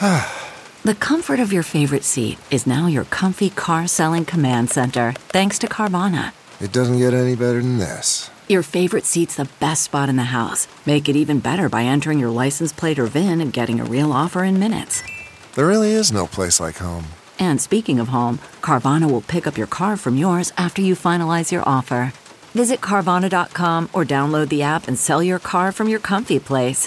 The comfort of your favorite seat is now your comfy car selling command center, thanks to Carvana. It doesn't get any better than this. Your favorite seat's the best spot in the house. Make it even better by entering your license plate or VIN and getting a real offer in minutes. There really is no place like home. And speaking of home, Carvana will pick up your car from yours after you finalize your offer. Visit Carvana.com or download the app and sell your car from your comfy place.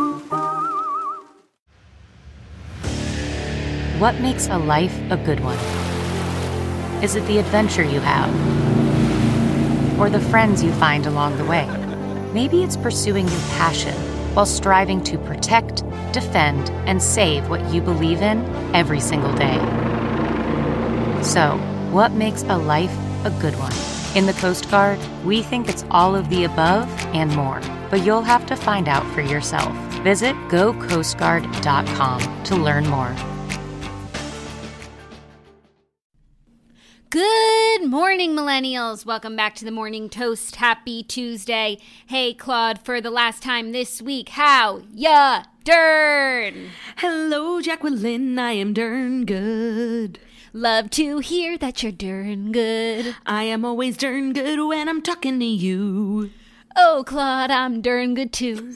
What makes a life a good one? Is it the adventure you have? Or the friends you find along the way? Maybe it's pursuing your passion while striving to protect, defend, and save what you believe in every single day. So, what makes a life a good one? In the Coast Guard, we think it's all of the above and more, but you'll have to find out for yourself. Visit gocoastguard.com to learn more. Good morning, millennials. Welcome back to the Morning Toast. Happy Tuesday. Hey, Claude, for the last time this week, how ya dern? Hello, Jacqueline. I am darn good. Love to hear that you're darn good. I am always darn good when I'm talking to you. Oh, Claude, I'm darn good too.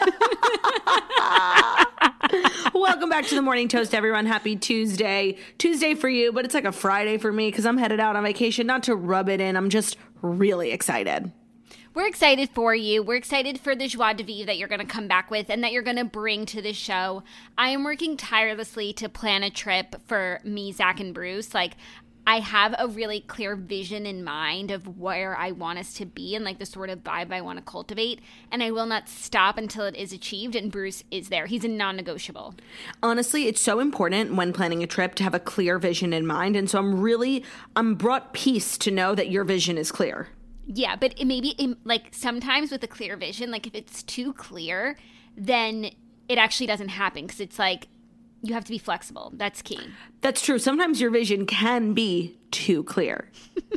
Welcome back to the Morning Toast, everyone. Happy Tuesday. Tuesday for you, but it's like a Friday for me because I'm headed out on vacation. Not to rub it in, I'm just really excited. We're excited for you. We're excited for the joie de vivre that you're going to come back with and that you're going to bring to the show. I am working tirelessly to plan a trip for me, Zach, and Bruce. I have a really clear vision in mind of where I want us to be and the sort of vibe I want to cultivate. And I will not stop until it is achieved. And Bruce is there. He's a non-negotiable. Honestly, it's so important when planning a trip to have a clear vision in mind. And so I'm brought peace to know that your vision is clear. Yeah, but sometimes with a clear vision, if it's too clear, then it actually doesn't happen because it's you have to be flexible. That's key. That's true. Sometimes your vision can be too clear.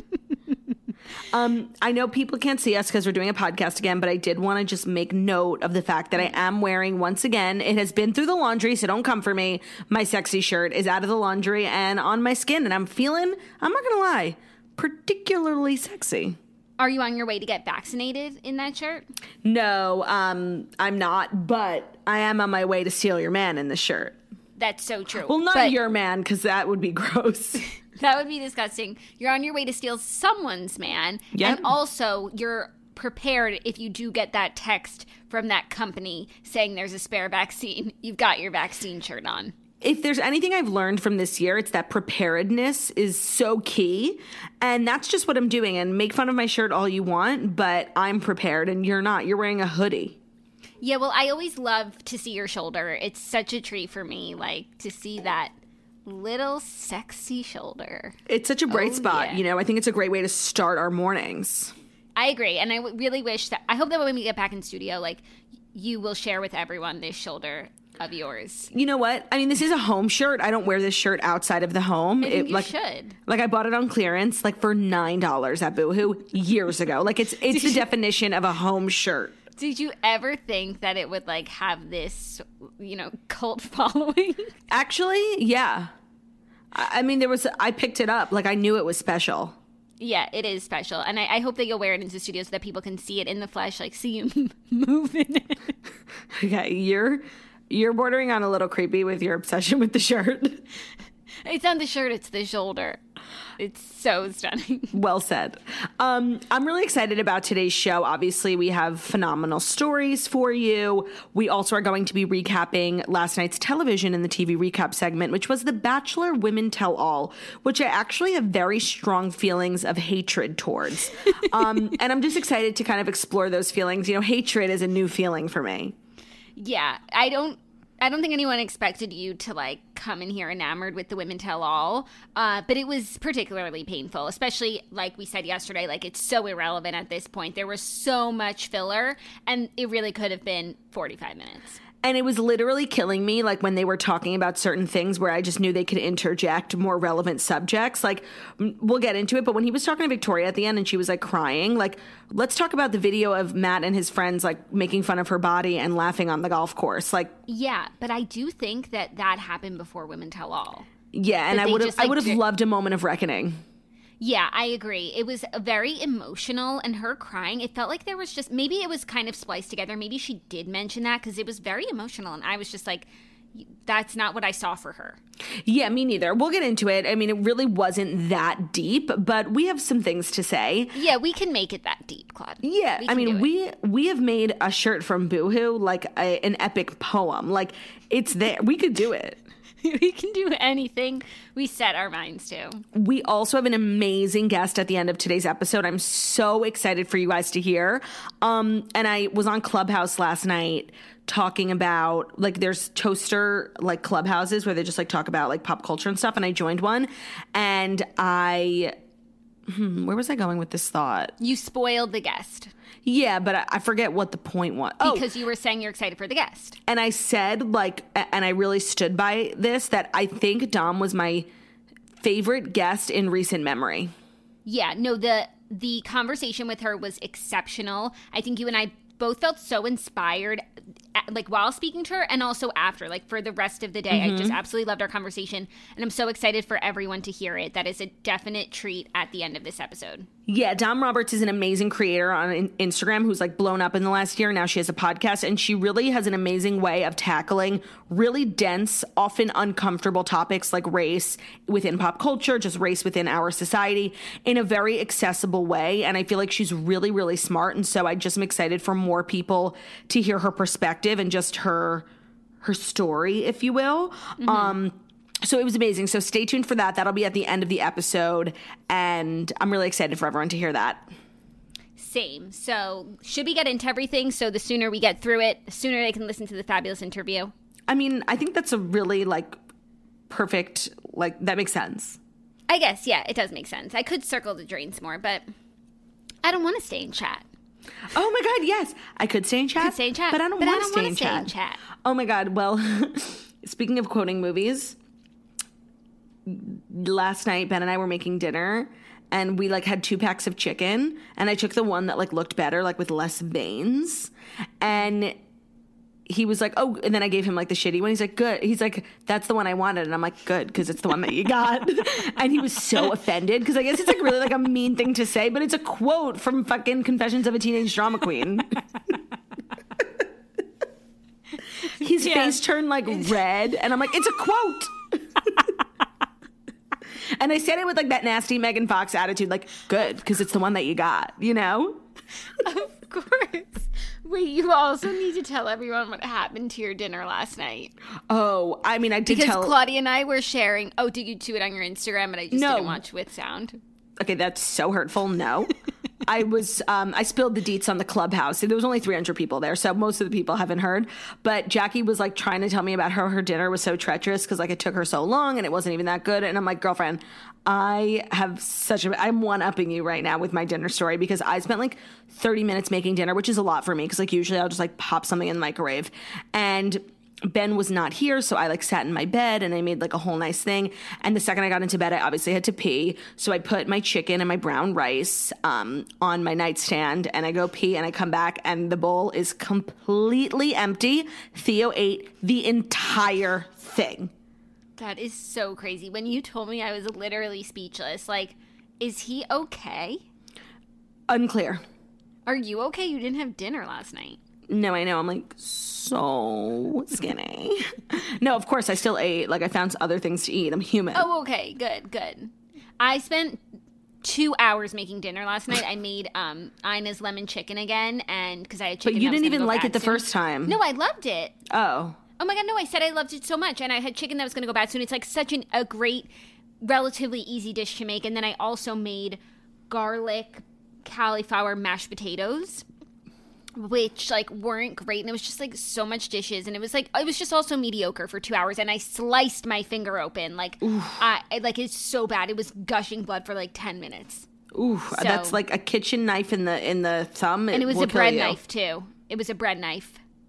I know people can't see us because we're doing a podcast again, but I did want to just make note of the fact that I am wearing, once again, it has been through the laundry, so don't come for me. My sexy shirt is out of the laundry and on my skin, and I'm feeling, I'm not going to lie, particularly sexy. Are you on your way to get vaccinated in that shirt? No, I'm not, but I am on my way to steal your man in this shirt. That's so true. Well, not your man, because that would be gross. That would be disgusting. You're on your way to steal someone's man. Yep. And also, you're prepared if you do get that text from that company saying there's a spare vaccine. You've got your vaccine shirt on. If there's anything I've learned from this year, it's that preparedness is so key. And that's just what I'm doing. And make fun of my shirt all you want, but I'm prepared and you're not. You're wearing a hoodie. Yeah, well, I always love to see your shoulder. It's such a treat for me, to see that little sexy shoulder. It's such a bright spot. Yeah. I think it's a great way to start our mornings. I agree. And I really wish that, I hope that when we get back in studio, you will share with everyone this shoulder of yours. You know what? I mean, this is a home shirt. I don't wear this shirt outside of the home. I think you should. I bought it on clearance, for $9 at Boohoo years ago. It's the definition of a home shirt. Did you ever think that it would have this, cult following? Actually, yeah. I mean, I picked it up. I knew it was special. Yeah, it is special. And I hope that you'll wear it into the studio so that people can see it in the flesh, see you move in it. Okay, you're bordering on a little creepy with your obsession with the shirt. It's not the shirt, it's the shoulder. It's so stunning. Well said. I'm really excited about today's show. Obviously, we have phenomenal stories for you. We also are going to be recapping last night's television in the TV recap segment, which was The Bachelor Women Tell All, which I actually have very strong feelings of hatred towards. And I'm just excited to kind of explore those feelings. Hatred is a new feeling for me. Yeah, I don't think anyone expected you to come in here enamored with the Women Tell All, but it was particularly painful, especially like we said yesterday, it's so irrelevant at this point. There was so much filler, and it really could have been 45 minutes. And it was literally killing me, like, when they were talking about certain things where I just knew they could interject more relevant subjects. Like, we'll get into it, but when he was talking to Victoria at the end and she was, like, crying, like, let's talk about the video of Matt and his friends, like, making fun of her body and laughing on the golf course. Like, yeah, but I do think that happened before Women Tell All. Yeah, and I would have loved a moment of reckoning. Yeah, I agree. It was very emotional, and her crying, it felt like there was just, maybe it was kind of spliced together. Maybe she did mention that because it was very emotional, and I was just like, that's not what I saw for her. Yeah, me neither. We'll get into it. I mean, it really wasn't that deep, but we have some things to say. Yeah, we can make it that deep, Claude. Yeah, I mean, we have made a shirt from Boohoo like an epic poem. Like, it's there. We could do it. We can do anything we set our minds to. We also have an amazing guest at the end of today's episode. I'm so excited for you guys to hear. And I was on Clubhouse last night talking about, like, there's toaster, like, clubhouses where they just, like, talk about, like, pop culture and stuff. And I joined one. And where was I going with this thought? You spoiled the guest. Yeah, but I forget what the point was. Because you were saying you're excited for the guest. And I said, like, and I really stood by this, that I think Dom was my favorite guest in recent memory. Yeah, no, the conversation with her was exceptional. I think you and I both felt so inspired, like, while speaking to her and also after, like, for the rest of the day. I just absolutely loved our conversation, and I'm so excited for everyone to hear it. That is a definite treat at the end of this episode. Yeah, Dom Roberts is an amazing creator on Instagram who's, like, blown up in the last year. Now she has a podcast, and she really has an amazing way of tackling really dense, often uncomfortable topics like race within pop culture, just race within our society, in a very accessible way. And I feel like she's really, really smart. And so I just am excited for more people to hear her perspective and just her story, if you will. So it was amazing. So stay tuned for that. That'll be at the end of the episode. And I'm really excited for everyone to hear that. Same. So should we get into everything? So the sooner we get through it, the sooner they can listen to the fabulous interview. I mean, I think that's a really, like, perfect, like, that makes sense. I guess, yeah, it does make sense. I could circle the drains more, but I don't want to stay in chat. Oh my God, yes. I could stay in chat. But I don't want to stay in chat. Oh my God. Well, speaking of quoting movies, last night Ben and I were making dinner and we, like, had 2 packs of chicken and I took the one that, like, looked better, like, with less veins. And he was like, oh, and then I gave him, like, the shitty one. He's like, good. He's like, that's the one I wanted. And I'm like, good, because it's the one that you got. And he was so offended because I guess it's, like, really, like, a mean thing to say, but it's a quote from fucking Confessions of a Teenage Drama Queen. His face turned, like, red. And I'm like, it's a quote. And I said it with, like, that nasty Megan Fox attitude, like, good, because it's the one that you got, you know? Of course. Wait, you also need to tell everyone what happened to your dinner last night. Oh, I mean, I did tell... Because Claudia and I were sharing... Oh, did you do it on your Instagram, but I just didn't watch with sound? Okay, that's so hurtful. No. I spilled the deets on the Clubhouse. There was only 300 people there, so most of the people haven't heard. But Jackie was, like, trying to tell me about how her dinner was so treacherous because, like, it took her so long and it wasn't even that good. And I'm like, girlfriend, I'm one-upping you right now with my dinner story because I spent, like, 30 minutes making dinner, which is a lot for me because, like, usually I'll just, like, pop something in the microwave. And Ben was not here, so I, like, sat in my bed and I made, like, a whole nice thing. And the second I got into bed, I obviously had to pee. So I put my chicken and my brown rice on my nightstand and I go pee and I come back and the bowl is completely empty. Theo ate the entire thing. That is so crazy. When you told me, I was literally speechless. Like, is he okay? Unclear. Are you okay? You didn't have dinner last night. No, I know. I'm, like, so skinny. No, of course, I still ate. Like, I found other things to eat. I'm human. Oh, okay. Good. I spent 2 hours making dinner last night. I made Ina's lemon chicken again, and because I had chicken. But you didn't even like it the first time. No, I loved it. Oh. Oh my God, no, I said I loved it so much, and I had chicken that was going to go bad soon. It's, like, such a great, relatively easy dish to make, and then I also made garlic cauliflower mashed potatoes, which, like, weren't great, and it was just, like, so much dishes, and it was just also mediocre for 2 hours, and I sliced my finger open, like, it's so bad. It was gushing blood for, like, 10 minutes. Ooh, so, that's like a kitchen knife in the thumb. And it was a bread knife, too. It was a bread knife.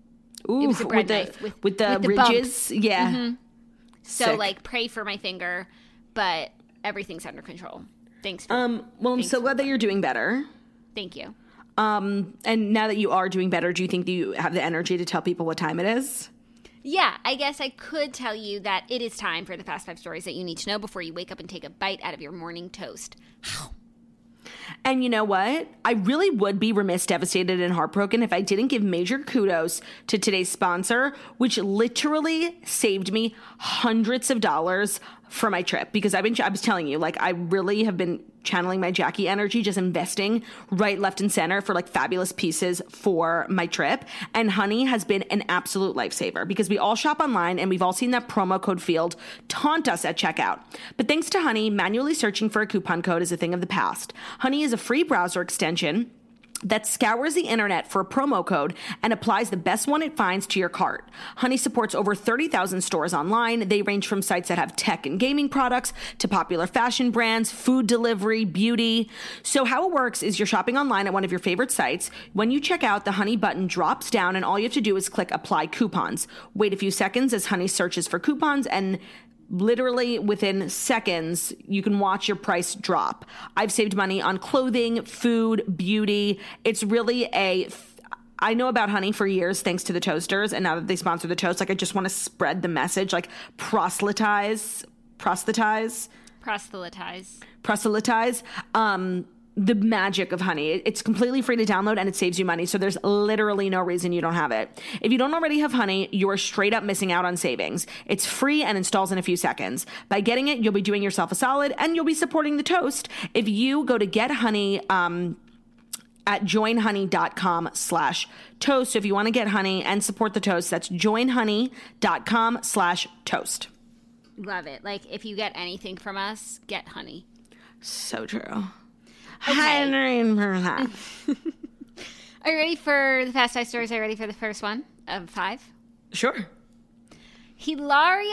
Ooh, it was a bread knife with the ridges. bumps. Yeah. Mm-hmm. So Sick. like pray for my finger, but everything's under control. Thanks. Well, I'm so glad that you're doing better. Thank you. And now that you are doing better, do you think that you have the energy to tell people what time it is? Yeah, I guess I could tell you that it is time for the Fast 5 stories that you need to know before you wake up and take a bite out of your morning toast. And you know what? I really would be remiss, devastated, and heartbroken if I didn't give major kudos to today's sponsor, which literally saved me hundreds of dollars for my trip. Because I was telling you, like, I really have been channeling my Jackie energy, just investing right, left, and center for like fabulous pieces for my trip. And Honey has been an absolute lifesaver because we all shop online and we've all seen that promo code field taunt us at checkout. But thanks to Honey, manually searching for a coupon code is a thing of the past. Honey is a free browser extension that scours the internet for a promo code and applies the best one it finds to your cart. Honey supports over 30,000 stores online. They range from sites that have tech and gaming products to popular fashion brands, food delivery, beauty. So how it works is you're shopping online at one of your favorite sites. When you check out, the Honey button drops down and all you have to do is click Apply Coupons. Wait a few seconds as Honey searches for coupons, and literally within seconds, you can watch your price drop. I've saved money on clothing, food, beauty. It's really I know about Honey for years thanks to the toasters, and now that they sponsor the toast, like I just want to spread the message, like proselytize. The magic of Honey. It's completely free to download and it saves you money. So there's literally no reason you don't have it. If you don't already have Honey, you're straight up missing out on savings. It's free and installs in a few seconds. By getting it, you'll be doing yourself a solid and you'll be supporting the toast. If you go to Get Honey, at joinhoney.com/toast. So if you want to get Honey and support the toast, that's joinhoney.com/toast. Love it. Like, if you get anything from us, get Honey. So true. Okay. Are you ready for the Fast 5 stories? Are you ready for the first one of 5? Sure. Hillary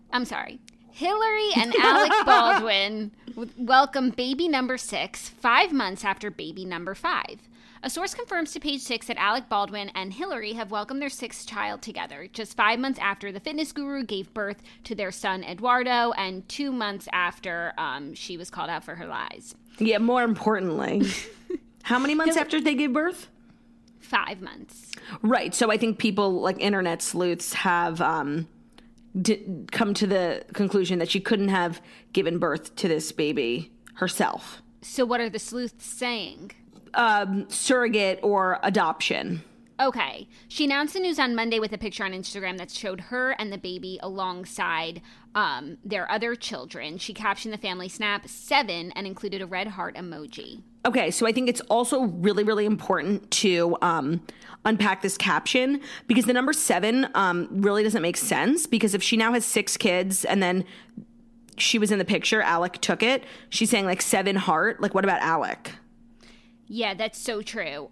and Alec Baldwin welcome baby number 6 5 months after baby number 5. A source confirms to Page 6 that Alec Baldwin and Hillary have welcomed their 6th child together, just 5 months after the fitness guru gave birth to their son Eduardo, and 2 months after she was called out for her lies. Yeah, more importantly, how many months after they gave birth? 5 months. Right. So I think people like internet sleuths have come to the conclusion that she couldn't have given birth to this baby herself. So what are the sleuths saying? Surrogate or adoption. Okay. She announced the news on Monday with a picture on Instagram that showed her and the baby alongside their other children. She captioned the family snap 7 and included a red heart emoji. Okay, so I think it's also really, really important to unpack this caption because the number 7 really doesn't make sense, because if she now has 6 kids and then she was in the picture, Alec took it, she's saying like 7 heart. Like, what about Alec? Yeah, that's so true.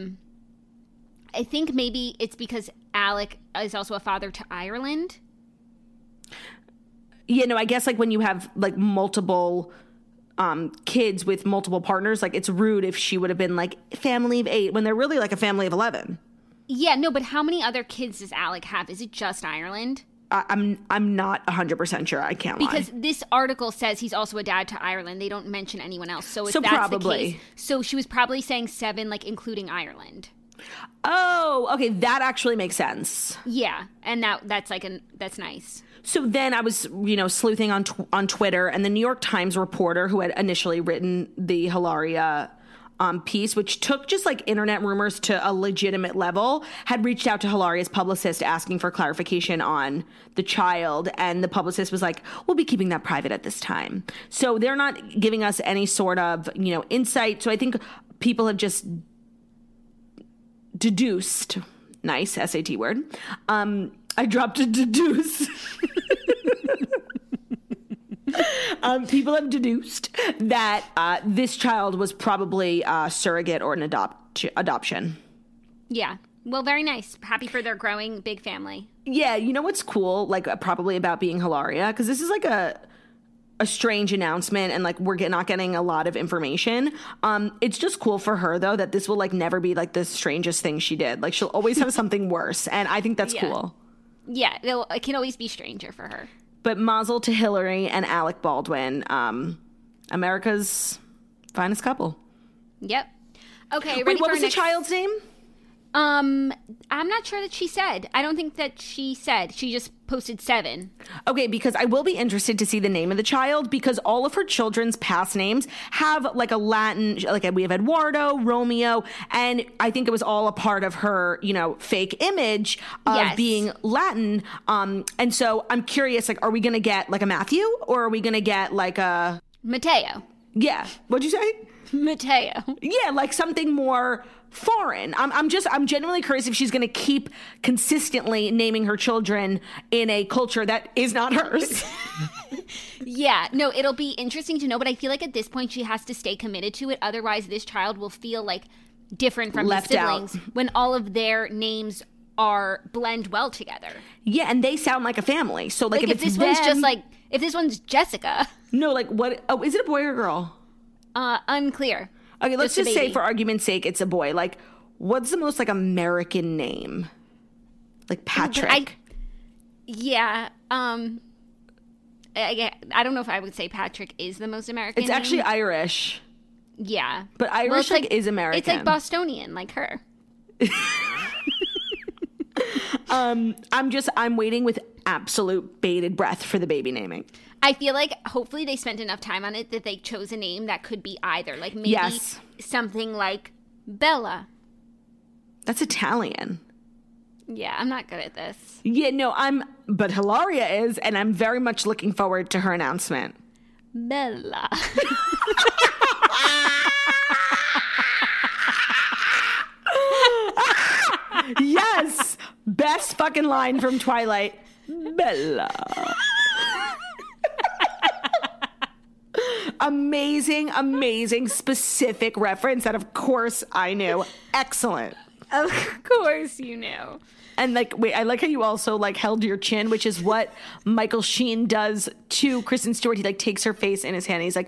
I think maybe it's because Alec is also a father to Ireland. Yeah, no, I guess like when you have like multiple kids with multiple partners, like it's rude if she would have been like family of 8 when they're really like a family of 11. Yeah, no, but how many other kids does Alec have? Is it just Ireland? I'm not 100% sure. I can't lie. Because this article says he's also a dad to Ireland. They don't mention anyone else. So if that's probably the case, so she was probably saying 7, like including Ireland. Oh, okay, that actually makes sense. Yeah, and that's nice. So then I was, sleuthing on Twitter, and the New York Times reporter who had initially written the Hilaria piece, which took just like internet rumors to a legitimate level, had reached out to Hilaria's publicist asking for clarification on the child, and the publicist was like, "We'll be keeping that private at this time." So they're not giving us any sort of insight. So I think people have just deduced. Nice SAT word. I dropped a deduce. People have deduced that this child was probably surrogate or an adoption. Yeah. Well, very nice. Happy for their growing big family. Yeah. You know what's cool, like probably about being Hilaria? Because this is like a strange announcement and like we're not getting a lot of information. It's just cool for her though that this will like never be like the strangest thing she did. Like she'll always have something worse, and I think that's cool. Yeah, it can always be stranger for her. But mazel to Hillary and Alec Baldwin, America's finest couple. Yep. Okay, ready Wait, what for was the child's name? I'm not sure that she said. I don't think that she said. She just posted 7. Okay, because I will be interested to see the name of the child, because all of her children's past names have like a Latin, like we have Eduardo, Romeo, and I think it was all a part of her, you know, fake image of being Latin. And so I'm curious, like, are we going to get like a Matthew, or are we going to get like a Mateo? Yeah. What'd you say? Mateo. Yeah, like something more foreign. I'm genuinely curious if she's going to keep consistently naming her children in a culture that is not hers. Yeah, no, it'll be interesting to know, but I feel like at this point she has to stay committed to it. Otherwise, this child will feel like different from his siblings when all of their names blend well together. Yeah, and they sound like a family. So like if this one's just like, if this one's Jessica. No, like what? Oh, is it a boy or a girl? Unclear. Okay, let's just say for argument's sake, it's a boy. Like, what's the most like American name? Like Patrick. I don't know if I would say Patrick is the most American. It's actually Irish. Yeah, but Irish is American. It's like Bostonian, like her. I'm waiting with absolute bated breath for the baby naming. I feel like hopefully they spent enough time on it that they chose a name that could be either. Like maybe something like Bella. That's Italian. Yeah, I'm not good at this. Yeah, no, but Hilaria is, and I'm very much looking forward to her announcement. Bella. Yes! Best fucking line from Twilight. Bella. Amazing, specific reference that of course I knew. Excellent. Of course you knew. And like, wait, I like how you also like held your chin, which is what Michael Sheen does to Kristen Stewart. He like takes her face in his hand and he's like,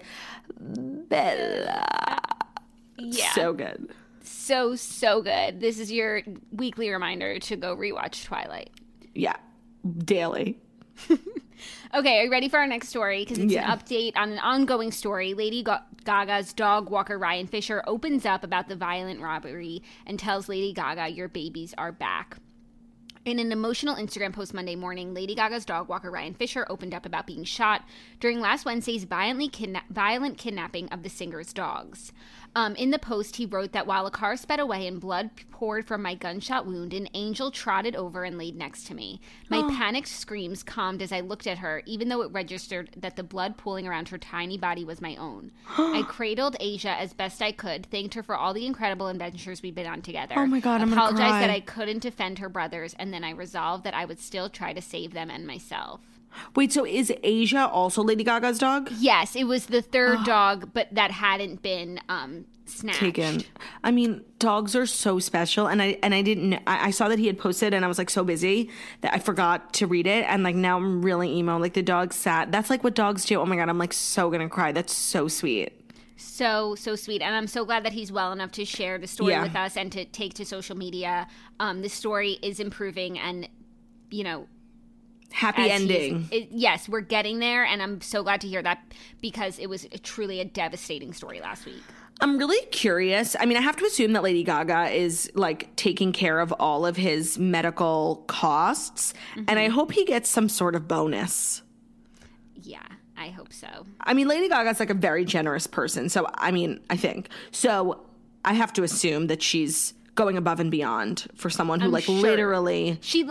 Bella. Yeah. So good. So good. This is your weekly reminder to go rewatch Twilight. Yeah. Daily. Okay, are you ready for our next story? Because it's an update on an ongoing story. Lady Gaga's dog walker Ryan Fisher opens up about the violent robbery and tells Lady Gaga, "Your babies are back." In an emotional Instagram post Monday morning, Lady Gaga's dog walker Ryan Fisher opened up about being shot during last Wednesday's violent kidnapping of the singer's dogs. In the post, he wrote that while a car sped away and blood poured from my gunshot wound, an angel trotted over and laid next to me. My panicked screams calmed as I looked at her, even though it registered that the blood pooling around her tiny body was my own. I cradled Asia as best I could, thanked her for all the incredible adventures we've been on together. Oh my God, I'm apologized gonna cry. that I couldn't defend her brothers, and then I resolved that I would still try to save them and myself. Wait, so is Asia also Lady Gaga's dog? Yes, it was the third dog, but that hadn't been snatched. Taken. I mean, dogs are so special, and I saw that he had posted, and I was like so busy that I forgot to read it, and like now I'm really emo. Like the dog sat. That's like what dogs do. Oh my God, I'm like so gonna cry. That's so sweet. So sweet, and I'm so glad that he's well enough to share the story with us and to take to social media. The story is improving, and you know. Happy ending. Yes, we're getting there, and I'm so glad to hear that because it was truly a devastating story last week. I'm really curious. I mean, I have to assume that Lady Gaga is like taking care of all of his medical costs, and I hope he gets some sort of bonus. Yeah, I hope so. I mean, Lady Gaga's like a very generous person, so I mean, I think. So I have to assume that she's going above and beyond for someone who literally... She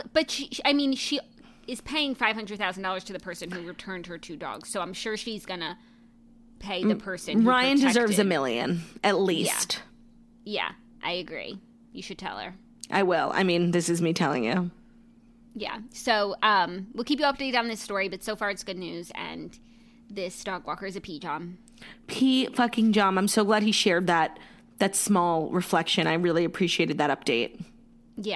is paying $500,000 to the person who returned her 2 dogs. So I'm sure she's going to pay the person who Ryan protected. deserves $1 million, at least. Yeah, I agree. You should tell her. I will. I mean, this is me telling you. Yeah. So we'll keep you updated on this story, but so far it's good news, and this dog walker is a P-Jom. P-fucking-Jom. I'm so glad he shared that small reflection. I really appreciated that update. Yeah.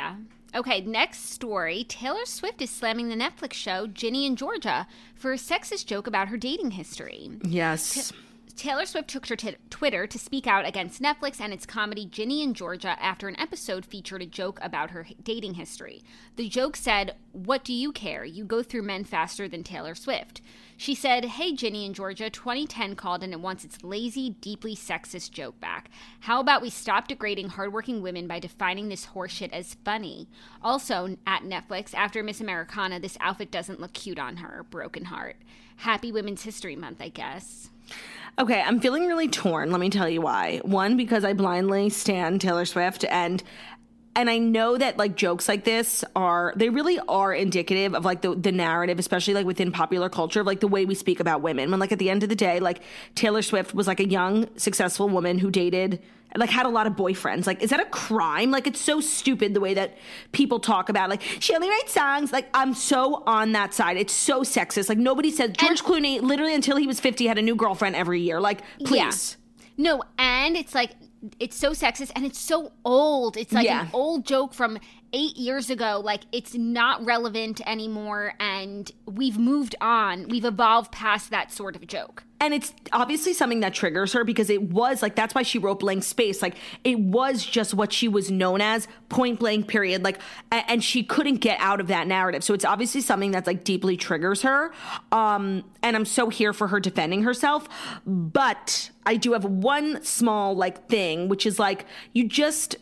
Okay, next story. Taylor Swift is slamming the Netflix show Ginny and Georgia for a sexist joke about her dating history. Yes. Taylor Swift took to Twitter to speak out against Netflix and its comedy Ginny and Georgia after an episode featured a joke about her dating history. The joke said, "What do you care? You go through men faster than Taylor Swift." She said, "Hey, Ginny and Georgia, 2010 called and it wants its lazy, deeply sexist joke back. How about we stop degrading hardworking women by defining this horseshit as funny? Also, at Netflix, after Miss Americana, this outfit doesn't look cute on her. Broken heart. Happy Women's History Month, I guess." Okay, I'm feeling really torn. Let me tell you why. One, because I blindly stan Taylor Swift, and I know that like jokes like this they really are indicative of like the narrative, especially like within popular culture, of like the way we speak about women. When like at the end of the day, like Taylor Swift was like a young, successful woman who dated, like had a lot of boyfriends. Like, is that a crime? Like, it's so stupid the way that people talk about, like, she only writes songs. Like, I'm so on that side. It's so sexist. Like, nobody said George Clooney, literally until he was 50, had a new girlfriend every year. Like, please. Yeah. No, and it's like, it's so sexist and it's so old. It's like an old joke from 8 years ago. Like, it's not relevant anymore, and we've moved on. We've evolved past that sort of joke. And it's obviously something that triggers her, because it was like, that's why she wrote Blank Space. Like, it was just what she was known as, point blank, period. Like, and she couldn't get out of that narrative. So it's obviously something that's like deeply triggers her. And I'm so here for her defending herself. But I do have one small like thing, which is like, you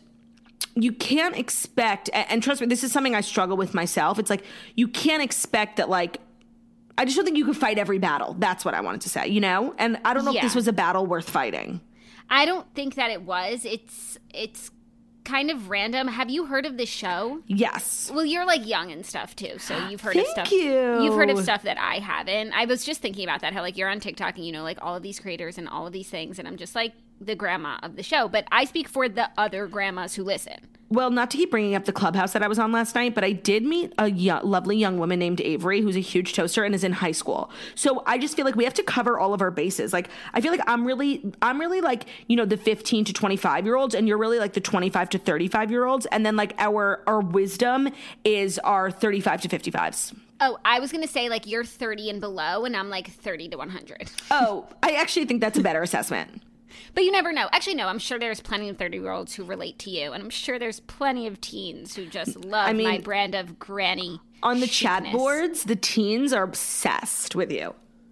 can't expect, and trust me, this is something I struggle with myself. It's like, you can't expect that, like, I just don't think you could fight every battle. That's what I wanted to say, you know? And I don't know if this was a battle worth fighting. I don't think that it was. It's kind of random. Have you heard of this show? Yes. Well, you're like young and stuff too, so you've heard of stuff. Thank you. You've heard of stuff that I haven't. I was just thinking about that, how like you're on TikTok and you know like all of these creators and all of these things, and I'm just like the grandma of the show, but I speak for the other grandmas who listen. Well, not to keep bringing up the Clubhouse that I was on last night, but I did meet a lovely young woman named Avery, who's a huge toaster and is in high school. So I just feel like we have to cover all of our bases. Like, I feel like I'm really like, you know, the 15 to 25 year olds, and you're really like the 25 to 35 year olds. And then like our wisdom is our 35 to 55s. Oh, I was going to say like you're 30 and below, and I'm like 30 to 100. Oh, I actually think that's a better assessment. But you never know. Actually, no, I'm sure there's plenty of 30-year-olds who relate to you. And I'm sure there's plenty of teens who just love my brand of granny on the chicness. Chat boards, the teens are obsessed with you.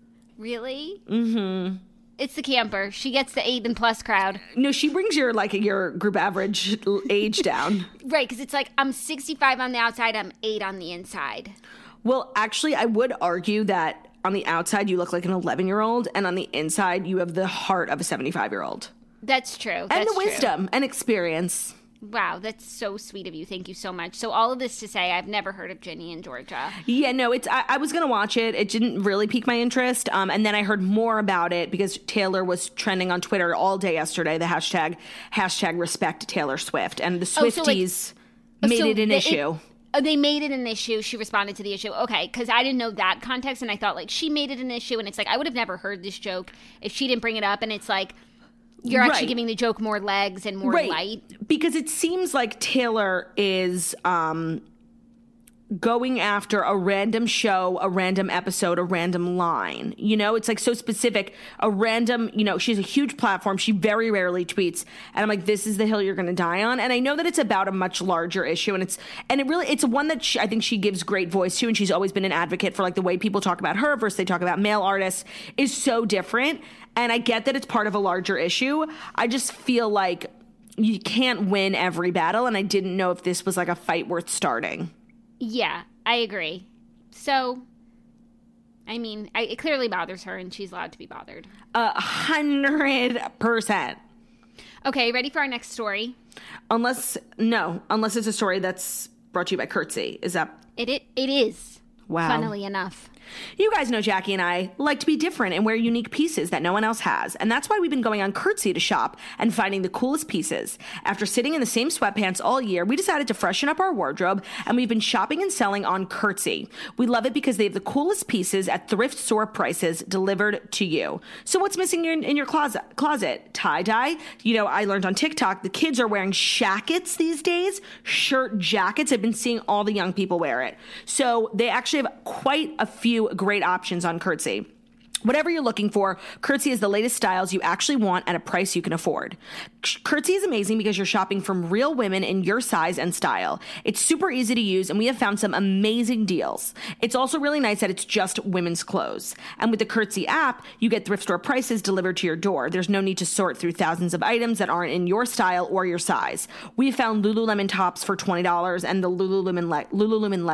Really? Mm-hmm. It's the camper. She gets the 8 and plus crowd. No, she brings your group average age down. Right, because it's like, I'm 65 on the outside, I'm 8 on the inside. Well, actually, I would argue that on the outside, you look like an 11-year-old, and on the inside, you have the heart of a 75-year-old. That's true. And the wisdom and experience. Wow, that's so sweet of you. Thank you so much. So all of this to say, I've never heard of Ginny and Georgia. Yeah, no, I was going to watch it. It didn't really pique my interest. And then I heard more about it because Taylor was trending on Twitter all day yesterday, the hashtag respect Taylor Swift. And the Swifties made it an issue. They made it an issue. She responded to the issue. Okay, because I didn't know that context, and I thought, like, she made it an issue, and it's like, I would have never heard this joke if she didn't bring it up, and it's like, you're actually giving the joke more legs and more light. Because it seems like Taylor is going after a random show, a random episode, a random line. You know, it's like so specific, a random, you know, she has a huge platform. She very rarely tweets. And I'm like, this is the hill you're going to die on. And I know that it's about a much larger issue. And it's one that I think she gives great voice to. And she's always been an advocate for like the way people talk about her versus they talk about male artists is so different. And I get that it's part of a larger issue. I just feel like you can't win every battle. And I didn't know if this was like a fight worth starting. Yeah, I agree. So, I mean, it clearly bothers her, and she's allowed to be bothered. 100%. Okay, ready for our next story? Unless it's a story that's brought to you by Curtsy. Is that? It is. Wow. Funnily enough. You guys know Jackie and I like to be different and wear unique pieces that no one else has, and that's why we've been going on Curtsy to shop and finding the coolest pieces. After sitting in the same sweatpants all year, we decided to freshen up our wardrobe, and we've been shopping and selling on Curtsy. We love it because they have the coolest pieces at thrift store prices delivered to you. So what's missing in your closet? Tie-dye? You know, I learned on TikTok the kids are wearing shackets these days, shirt jackets. I've been seeing all the young people wear it. So they actually have quite a few great options on Curtsy. Whatever you're looking for, Curtsy is the latest styles you actually want at a price you can afford. Curtsy is amazing because you're shopping from real women in your size and style. It's super easy to use, and we have found some amazing deals. It's also really nice that it's just women's clothes. And with the Curtsy app, you get thrift store prices delivered to your door. There's no need to sort through thousands of items that aren't in your style or your size. We found Lululemon tops for $20 and the Lululemon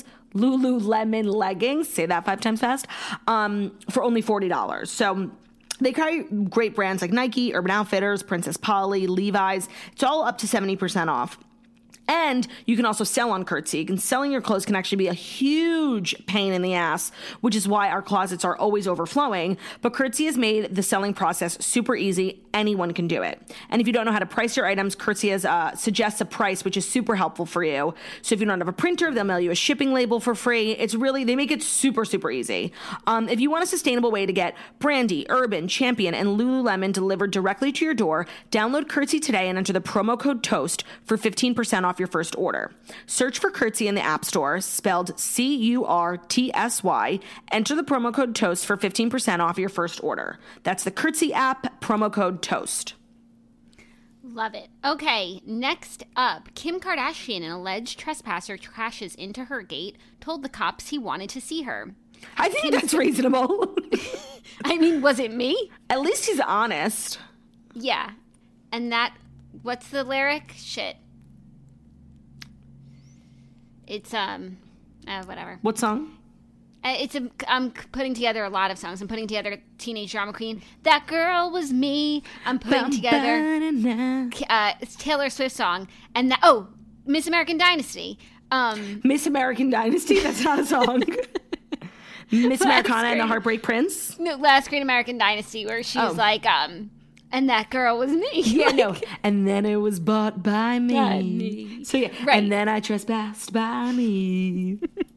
leggings, say that 5 times fast, for only $40. So they carry great brands like Nike, Urban Outfitters, Princess Polly, Levi's. It's all up to 70% off. And you can also sell on Curtsy. And selling your clothes can actually be a huge pain in the ass, which is why our closets are always overflowing. But Curtsy has made the selling process super easy. Anyone can do it. And if you don't know how to price your items, Curtsy suggests a price, which is super helpful for you. So if you don't have a printer, they'll mail you a shipping label for free. They make it super, super easy. If you want a sustainable way to get Brandy, Urban, Champion, and Lululemon delivered directly to your door, download Curtsy today and enter the promo code TOAST for 15% off your first order. Search for Curtsy in the App Store, spelled CURTSY. Enter the promo code TOAST for 15% off your first order. That's the Curtsy app, promo code TOAST. Love it. Okay, next up, Kim Kardashian, an alleged trespasser, crashes into her gate, told the cops he wanted to see her. I think that's reasonable. I mean, was it me? At least he's honest. Yeah. And what's the lyric? Shit. It's, whatever. What song? I'm putting together a lot of songs. I'm putting together Teenage Drama Queen. That Girl Was Me. I'm putting together it's Taylor Swift song. And Miss American Dynasty. Miss American Dynasty? That's not a song. Miss Americana and the Heartbreak Prince? No, Last Great American Dynasty, where she's like, and that girl was me. Yeah, no. And then it was bought by me. So yeah, right. And then I trespassed by me.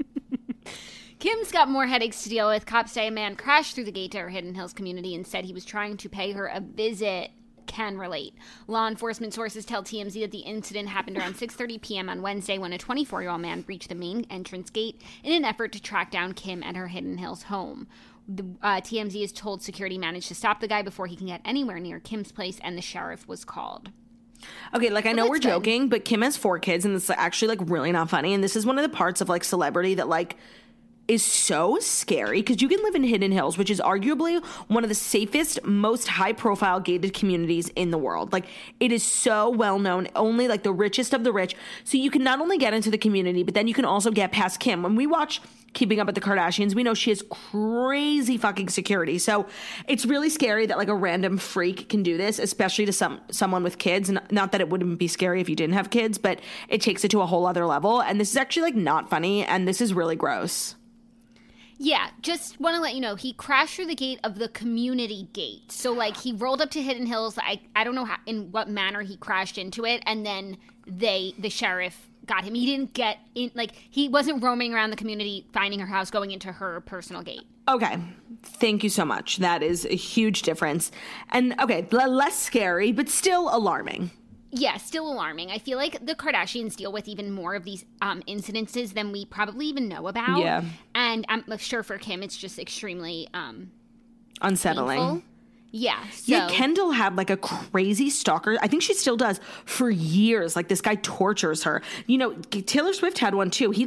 Kim's got more headaches to deal with. Cops say a man crashed through the gate to her Hidden Hills community and said he was trying to pay her a visit. Can relate. Law enforcement sources tell TMZ that the incident happened around 6:30 p.m. on Wednesday when a 24-year-old man breached the main entrance gate in an effort to track down Kim at her Hidden Hills home. The TMZ is told security managed to stop the guy before he can get anywhere near Kim's place, and the sheriff was called. Okay, I know we're joking, but Kim has 4 kids, and it's actually really not funny. And this is one of the parts of celebrity that is so scary, because you can live in Hidden Hills, which is arguably one of the safest, most high-profile gated communities in the world. It is so well-known, only the richest of the rich. So you can not only get into the community, but then you can also get past Kim. When we watch Keeping Up with the Kardashians, we know she has crazy fucking security. So it's really scary that a random freak can do this, especially to someone with kids. Not that it wouldn't be scary if you didn't have kids, but it takes it to a whole other level. And this is actually not funny, and this is really gross. Yeah, just want to let you know, he crashed through the gate of the community gate. So, he rolled up to Hidden Hills. I don't know in what manner he crashed into it, and then the sheriff got him. He didn't get in, he wasn't roaming around the community, finding her house, going into her personal gate. Okay, thank you so much. That is a huge difference. And, okay, less scary, but still alarming. Yeah, still alarming. I feel like the Kardashians deal with even more of these incidences than we probably even know about. Yeah. And I'm sure for Kim, it's just extremely unsettling. Painful. Yeah. So. Yeah, Kendall had a crazy stalker. I think she still does for years. This guy tortures her. Taylor Swift had one too. He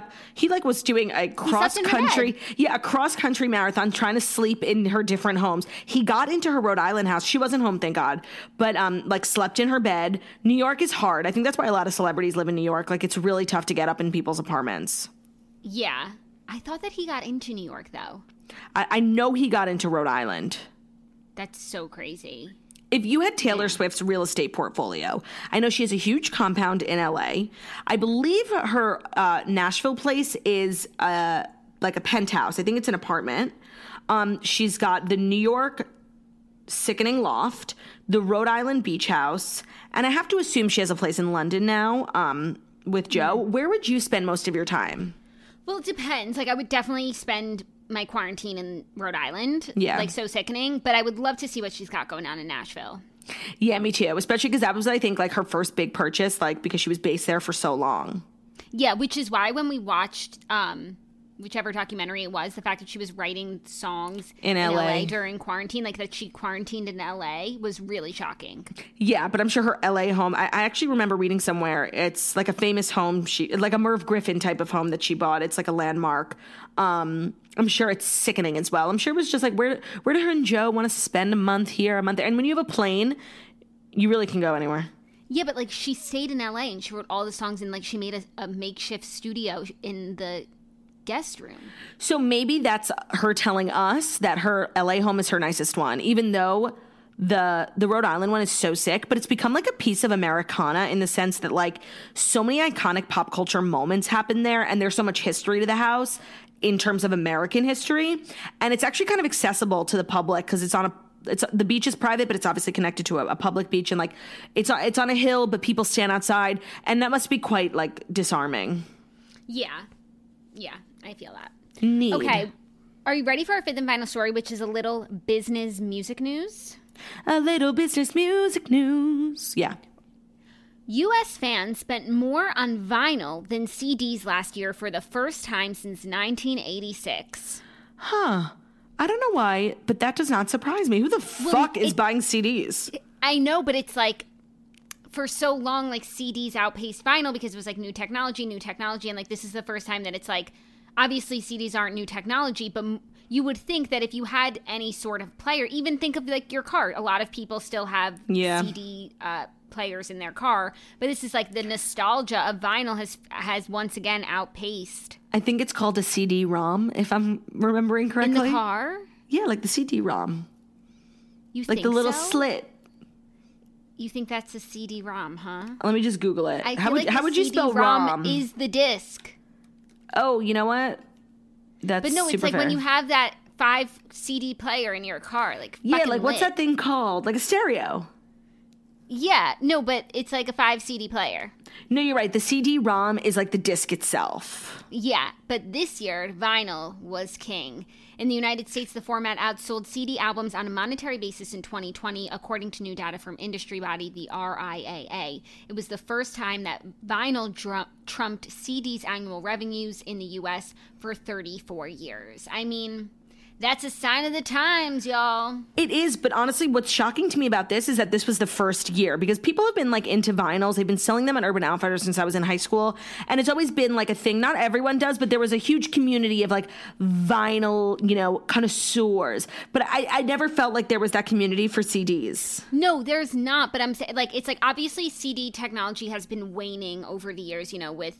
was doing a cross country marathon, trying to sleep in her different homes. He got into her Rhode Island house. She wasn't home, thank God. But slept in her bed. New York is hard. I think that's why a lot of celebrities live in New York. It's really tough to get up in people's apartments. Yeah. I thought that he got into New York though. I know he got into Rhode Island. That's so crazy. If you had Taylor Swift's real estate portfolio, I know she has a huge compound in LA. I believe her Nashville place is like a penthouse. I think it's an apartment. She's got the New York sickening loft, the Rhode Island beach house, and I have to assume she has a place in London now with Joe. Where would you spend most of your time? Well, it depends. Like, I would definitely spend my quarantine in Rhode Island. Yeah. Like, so sickening. But I would love to see what she's got going on in Nashville. Yeah, me too. Especially because that was, I think, like her first big purchase, like because she was based there for so long. Yeah, which is why when we watched whichever documentary it was, the fact that she was writing songs in LA during quarantine, like that she quarantined in LA, was really shocking. Yeah, but I'm sure her LA home, I actually remember reading somewhere, it's like a famous home, like a Merv Griffin type of home that she bought. It's like a landmark. I'm sure it's sickening as well. I'm sure it was just like, where do her and Joe want to spend a month here, a month there? And when you have a plane, you really can go anywhere. Yeah, but like she stayed in LA and she wrote all the songs and like she made a makeshift studio in the guest room. So maybe that's her telling us that her LA home is her nicest one, even though the Rhode Island one is so sick, but it's become like a piece of Americana in the sense that like so many iconic pop culture moments happen there and there's so much history to the house in terms of American history. And it's actually kind of accessible to the public because the beach is private, but it's obviously connected to a public beach, and like it's on a hill, but people stand outside, and that must be quite like disarming. Yeah, I feel that. Need. Okay, are you ready for our fifth and final story, which is a little business music news? A little business music news. Yeah. U.S. fans spent more on vinyl than CDs last year for the first time since 1986. Huh. I don't know why, but that does not surprise me. Who the fuck is buying CDs? I know, but it's like, for so long, like, CDs outpaced vinyl because it was, like, new technology, and, like, this is the first time that it's, like, obviously CDs aren't new technology, but you would think that if you had any sort of player, even think of, like, your car. A lot of people still have CD players in their car, but this is, like, the nostalgia of vinyl has once again outpaced. I think it's called a CD-ROM, if I'm remembering correctly. In the car? Yeah, like the CD-ROM. You like think the little so? slit. You think that's a CD-ROM, huh? Let me just Google it. How would you spell ROM? Is the disc. Oh, you know what? That's But no, it's like fair. when you have that 5 CD player in your car, like yeah, like what's that thing called? Like a stereo. Yeah, no, but it's like a 5 CD player. No, you're right. The CD-ROM is like the disc itself. Yeah, but this year, vinyl was king. In the United States, the format outsold CD albums on a monetary basis in 2020, according to new data from industry body, the RIAA. It was the first time that vinyl trumped CD's annual revenues in the U.S. for 34 years. I mean, that's a sign of the times, y'all. It is, but honestly, what's shocking to me about this is that this was the first year, because people have been like into vinyls. They've been selling them at Urban Outfitters since I was in high school, and it's always been like a thing. Not everyone does, but there was a huge community of like vinyl, connoisseurs. But I never felt like there was that community for CDs. No, there's not. But I'm saying, like, it's like obviously CD technology has been waning over the years, with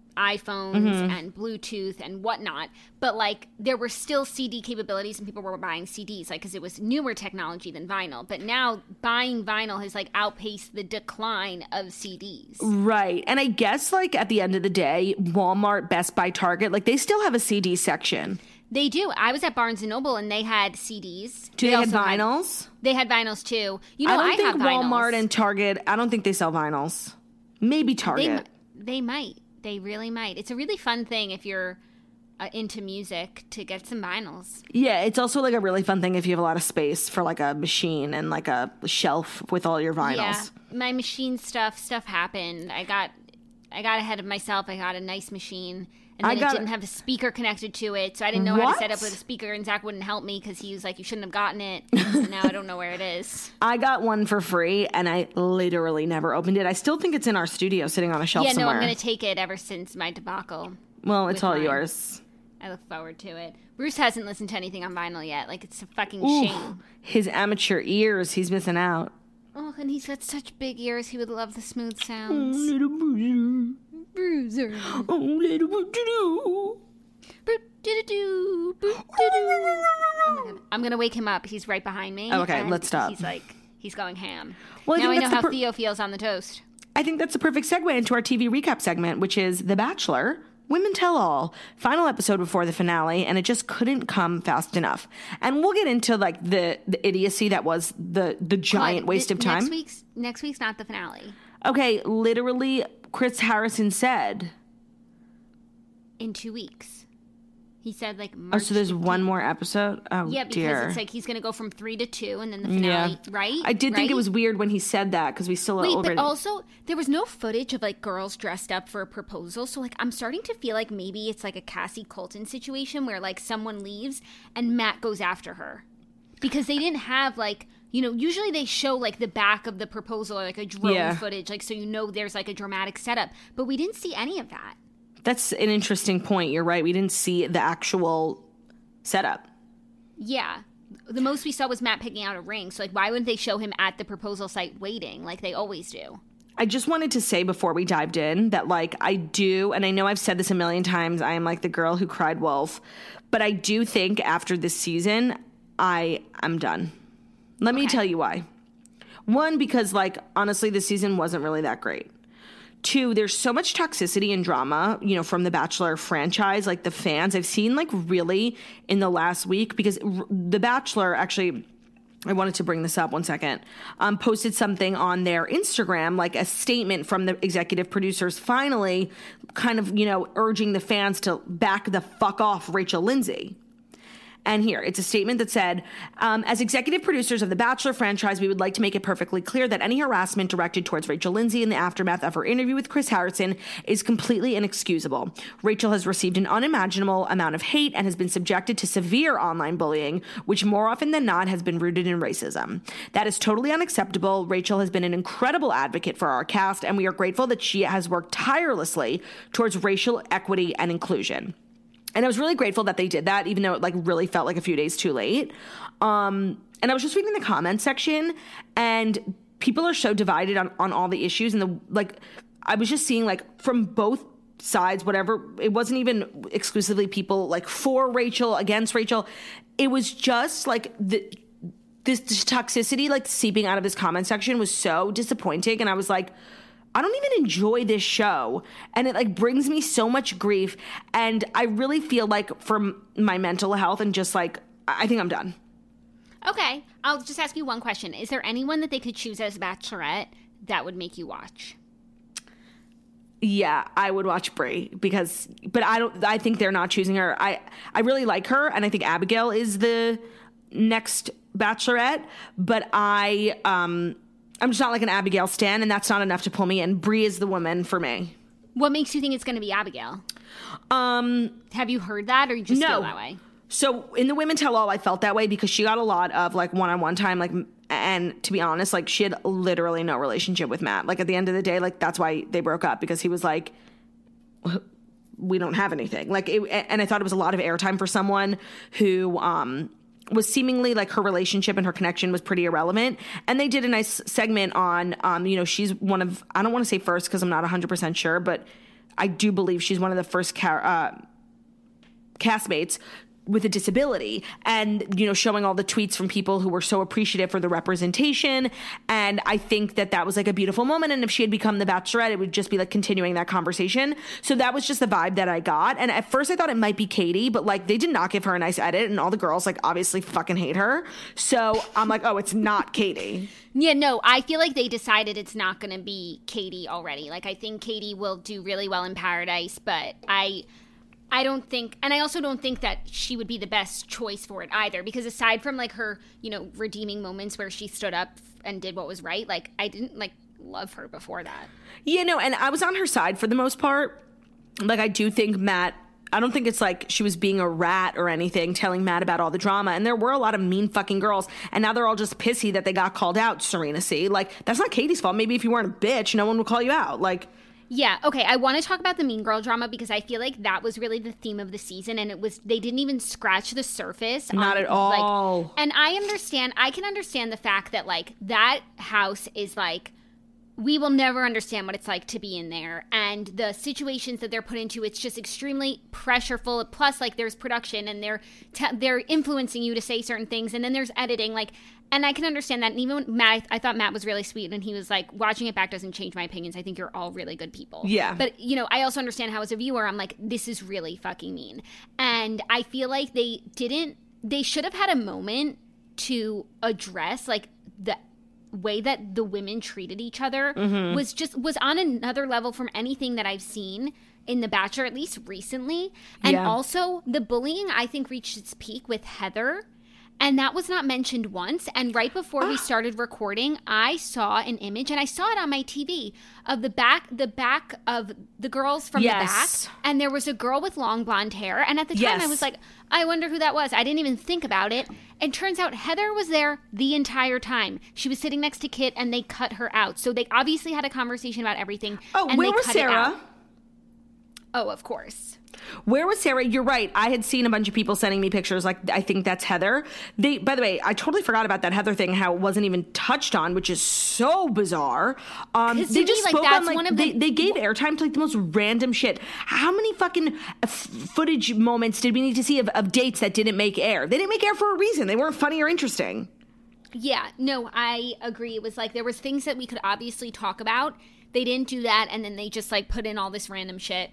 iPhones and Bluetooth and whatnot, but like there were still CD capabilities and people were buying CDs, like, because it was newer technology than vinyl. But now buying vinyl has like outpaced the decline of CDs. Right. And I guess like at the end of the day, Walmart, Best Buy, Target, like they still have a CD section. They do. I was at Barnes & Noble and they had CDs. Do they have vinyls? They had vinyls too. I don't think have Walmart vinyls. and Target, I don't think they sell vinyls. Maybe Target. They might. They really might. It's a really fun thing if you're into music to get some vinyls. Yeah, it's also like a really fun thing if you have a lot of space for like a machine and like a shelf with all your vinyls. Yeah, my machine stuff happened. I got ahead of myself. I got a nice machine. And then it didn't have a speaker connected to it, so I didn't know how to set up with a speaker, and Zach wouldn't help me because he was like, you shouldn't have gotten it, and now I don't know where it is. I got one for free, and I literally never opened it. I still think it's in our studio sitting on a shelf somewhere. Yeah, no, I'm going to take it ever since my debacle. Well, it's all yours. I look forward to it. Bruce hasn't listened to anything on vinyl yet. Like, it's a fucking shame. His amateur ears, he's missing out. Oh, and he's got such big ears, he would love the smooth sounds. Bruiser. Oh, little Bruiser. I'm gonna wake him up. He's right behind me. Oh, okay, let's stop. He's going ham. Well, now I know how Theo feels on the toast. I think that's the perfect segue into our TV recap segment, which is The Bachelor Women Tell All, final episode before the finale, and it just couldn't come fast enough. And we'll get into like the idiocy that was the giant waste of time. Next week's not the finale. Okay, literally, Chris Harrison said in 2 weeks. He said like March so there's 15th. One more episode? Oh, yeah, because dear. it's like he's going to go from 3 to 2 and then the finale, right? I did think it was weird when he said that because we still already... But also, there was no footage of like girls dressed up for a proposal. So like I'm starting to feel like maybe it's like a Cassie Colton situation where like someone leaves and Matt goes after her. Because they didn't have like... You know, usually they show like the back of the proposal or like a drone footage, like so you know there's like a dramatic setup. But we didn't see any of that. That's an interesting point. You're right. We didn't see the actual setup. Yeah. The most we saw was Matt picking out a ring. So, like, why wouldn't they show him at the proposal site waiting like they always do? I just wanted to say before we dived in that, like, I do, and I know I've said this a million times, I am like the girl who cried wolf, but I do think after this season, I am done. Let me tell you why. One, because, like, honestly, this season wasn't really that great. Two, there's so much toxicity and drama, you know, from the Bachelor franchise, like the fans. I've seen like really in the last week because the Bachelor actually, I wanted to bring this up 1 second, posted something on their Instagram, like a statement from the executive producers finally kind of, you know, urging the fans to back the fuck off Rachel Lindsay. And here, it's a statement that said, as executive producers of the Bachelor franchise, we would like to make it perfectly clear that any harassment directed towards Rachel Lindsay in the aftermath of her interview with Chris Harrison is completely inexcusable. Rachel has received an unimaginable amount of hate and has been subjected to severe online bullying, which more often than not has been rooted in racism. That is totally unacceptable. Rachel has been an incredible advocate for our cast, and we are grateful that she has worked tirelessly towards racial equity and inclusion. And I was really grateful that they did that, even though it like really felt like a few days too late. And I was just reading the comment section, and people are so divided on all the issues. And I was just seeing like from both sides, whatever. It wasn't even exclusively people like for Rachel, against Rachel. It was just like this toxicity like seeping out of this comment section was so disappointing. And I was like, I don't even enjoy this show, and it like brings me so much grief, and I really feel like for my mental health and just like I think I'm done. Okay, I'll just ask you one question. Is there anyone that they could choose as Bachelorette that would make you watch? Yeah, I would watch Brie but I think they're not choosing her. I really like her, and I think Abigail is the next Bachelorette, but I'm just not like an Abigail stan, and that's not enough to pull me in. Brie is the woman for me. What makes you think it's going to be Abigail? Have you heard that, or you just feel that way? So in the Women Tell All, I felt that way because she got a lot of like one-on-one time, like, and to be honest, like she had literally no relationship with Matt. Like at the end of the day, like that's why they broke up, because he was like, we don't have anything. Like, and I thought it was a lot of airtime for someone who was seemingly like her relationship and her connection was pretty irrelevant. And they did a nice segment on, you know, she's one of, I don't want to say first because I'm not 100% sure, but I do believe she's one of the first castmates with a disability, and, you know, showing all the tweets from people who were so appreciative for the representation. And I think that was like a beautiful moment. And if she had become the Bachelorette, it would just be like continuing that conversation. So that was just the vibe that I got. And at first I thought it might be Katie, but like they did not give her a nice edit, and all the girls like obviously fucking hate her. So I'm like, oh, it's not Katie. Yeah, no, I feel like they decided it's not going to be Katie already. Like I think Katie will do really well in Paradise, but I don't think, and I also don't think that she would be the best choice for it either, because aside from like her, you know, redeeming moments where she stood up and did what was right, like I didn't like love her before that. Yeah, no, and I was on her side for the most part. Like I do think Matt, I don't think it's like she was being a rat or anything, telling Matt about all the drama. And there were a lot of mean fucking girls, and now they're all just pissy that they got called out, Serena C. Like that's not Katie's fault. Maybe if you weren't a bitch, no one would call you out. Like, yeah, okay, I want to talk about the Mean Girl drama because I feel like that was really the theme of the season, and they didn't even scratch the surface. Not at all. And I can understand the fact that, like, that house is, like, we will never understand what it's like to be in there. And the situations that they're put into, it's just extremely pressureful. Plus, like, there's production and they're influencing you to say certain things. And then there's editing. Like, and I can understand that. And even when Matt, I thought Matt was really sweet. And he was like, watching it back doesn't change my opinions. I think you're all really good people. Yeah. But, you know, I also understand how as a viewer, I'm like, this is really fucking mean. And I feel like they should have had a moment to address, like, the way that the women treated each other was on another level from anything that I've seen in The Bachelor, at least recently. And also the bullying, I think, reached its peak with Heather. And that was not mentioned once. And right before we started recording, I saw an image, and I saw it on my TV, of the back of the girls from the back. And there was a girl with long blonde hair. And at the time, I was like, I wonder who that was. I didn't even think about it. And turns out Heather was there the entire time. She was sitting next to Kit, and they cut her out. So they obviously had a conversation about everything. Oh, and where they was cut Sarah? It out. Oh, of course. Where was Sarah? You're right. I had seen a bunch of people sending me pictures. Like, I think that's Heather. By the way, I totally forgot about that Heather thing, how it wasn't even touched on, which is so bizarre. They just spoke on, like, they gave airtime to, like, the most random shit. How many fucking footage moments did we need to see of dates that didn't make air? They didn't make air for a reason. They weren't funny or interesting. Yeah, no, I agree. It was like there was things that we could obviously talk about. They didn't do that, and then they just, like, put in all this random shit.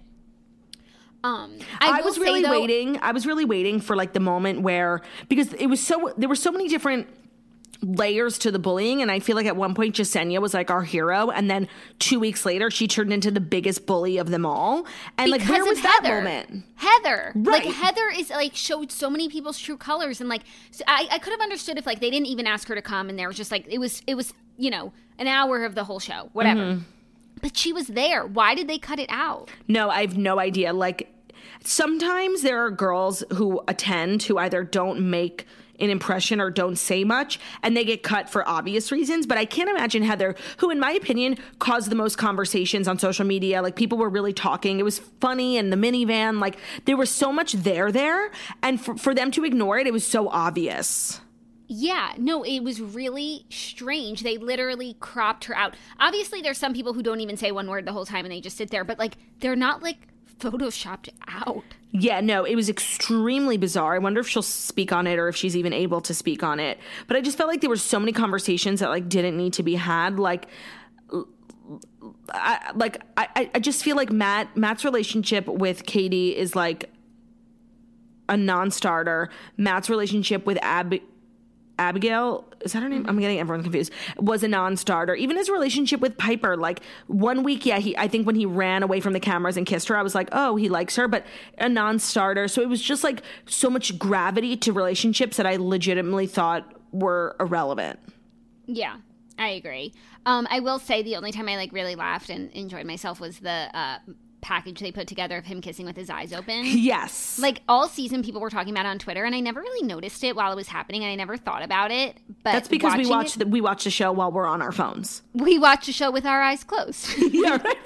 I was really waiting for, like, the moment where, because there were so many different layers to the bullying, and I feel like at one point Jasenia was like our hero, and then 2 weeks later she turned into the biggest bully of them all. And because, like, where was that moment? Heather, right? Like, Heather is, like, showed so many people's true colors, and, like, so I could have understood if, like, they didn't even ask her to come, and there was just, like, it was you know, an hour of the whole show, whatever. Mm-hmm. But she was there. Why did they cut it out? No, I have no idea. Like, sometimes there are girls who attend who either don't make an impression or don't say much, and they get cut for obvious reasons. But I can't imagine Heather, who in my opinion caused the most conversations on social media. Like, people were really talking. It was funny in the minivan. Like, there was so much there, and for them to ignore it, it was so obvious. Yeah, no, it was really strange. They literally cropped her out. Obviously, there's some people who don't even say one word the whole time and they just sit there, but, like, they're not, like, photoshopped out. Yeah, no, it was extremely bizarre. I wonder if she'll speak on it or if she's even able to speak on it. But I just felt like there were so many conversations that, like, didn't need to be had. Like, I just feel like Matt's relationship with Katie is, like, a non-starter. Matt's relationship with Abigail, is that her name? I'm getting everyone confused. Was a non-starter. Even his relationship with Piper, like, 1 week, I think when he ran away from the cameras and kissed her, I was like, oh, he likes her, but a non-starter. So it was just, like, so much gravity to relationships that I legitimately thought were irrelevant. Yeah, I agree. I will say the only time I, like, really laughed and enjoyed myself was the package they put together of him kissing with his eyes open. Yes. Like, all season people were talking about it on Twitter, and I never really noticed it while it was happening, and I never thought about it. But that's because we watch the show while we're on our phones. We watch the show with our eyes closed. Yeah, right.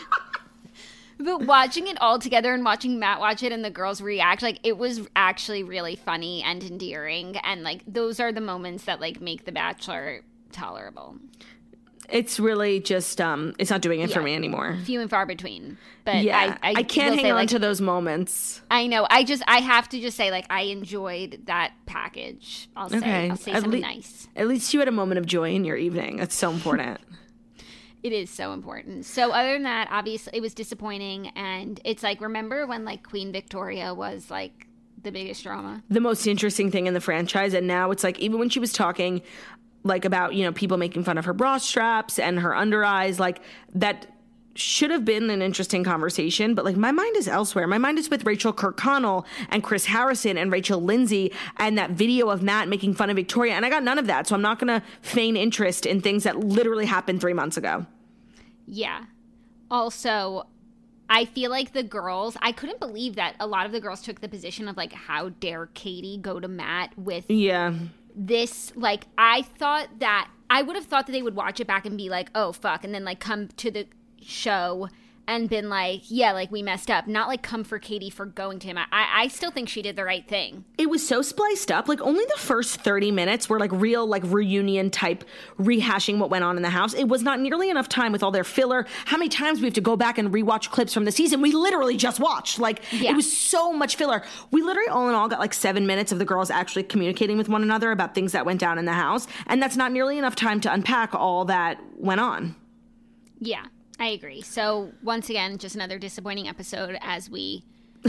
But watching it all together and watching Matt watch it and the girls react, like, it was actually really funny and endearing, and, like, those are the moments that, like, make The Bachelor tolerable. It's really just, it's not doing it for me anymore. Few and far between. But yeah, I can't hang on to those moments. I know. I have to just say, like, I enjoyed that package. I'll say something nice. At least you had a moment of joy in your evening. That's so important. It is so important. So other than that, obviously, it was disappointing. And it's like, remember when, like, Queen Victoria was, like, the biggest drama? The most interesting thing in the franchise. And now it's like, even when she was talking, like, about, you know, people making fun of her bra straps and her under eyes, like, that should have been an interesting conversation, but, like, my mind is elsewhere. My mind is with Rachel Kirkconnell and Chris Harrison and Rachel Lindsay and that video of Matt making fun of Victoria, and I got none of that, so I'm not gonna feign interest in things that literally happened 3 months ago. Yeah. Also, I feel like the girls, I couldn't believe that a lot of the girls took the position of, like, how dare Katie go to Matt with this, like, I would have thought that they would watch it back and be like, oh, fuck, and then, like, come to the show and been like, yeah, like we messed up. Not like come for Katie for going to him. I still think she did the right thing. It was so spliced up. Like only the first 30 minutes were like real like reunion type rehashing what went on in the house. It was not nearly enough time with all their filler. How many times we have to go back and rewatch clips from the season we literally just watched. Like it was so much filler. We literally all in all got like 7 minutes of the girls actually communicating with one another about things that went down in the house. And that's not nearly enough time to unpack all that went on. Yeah. I agree. So once again, just another disappointing episode as we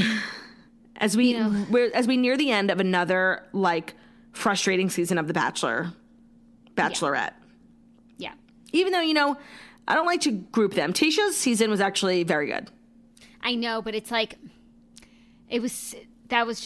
near the end of another like frustrating season of The Bachelorette. Yeah. Even though, I don't like to group them. Tayshia's season was actually very good. I know, but it's like that was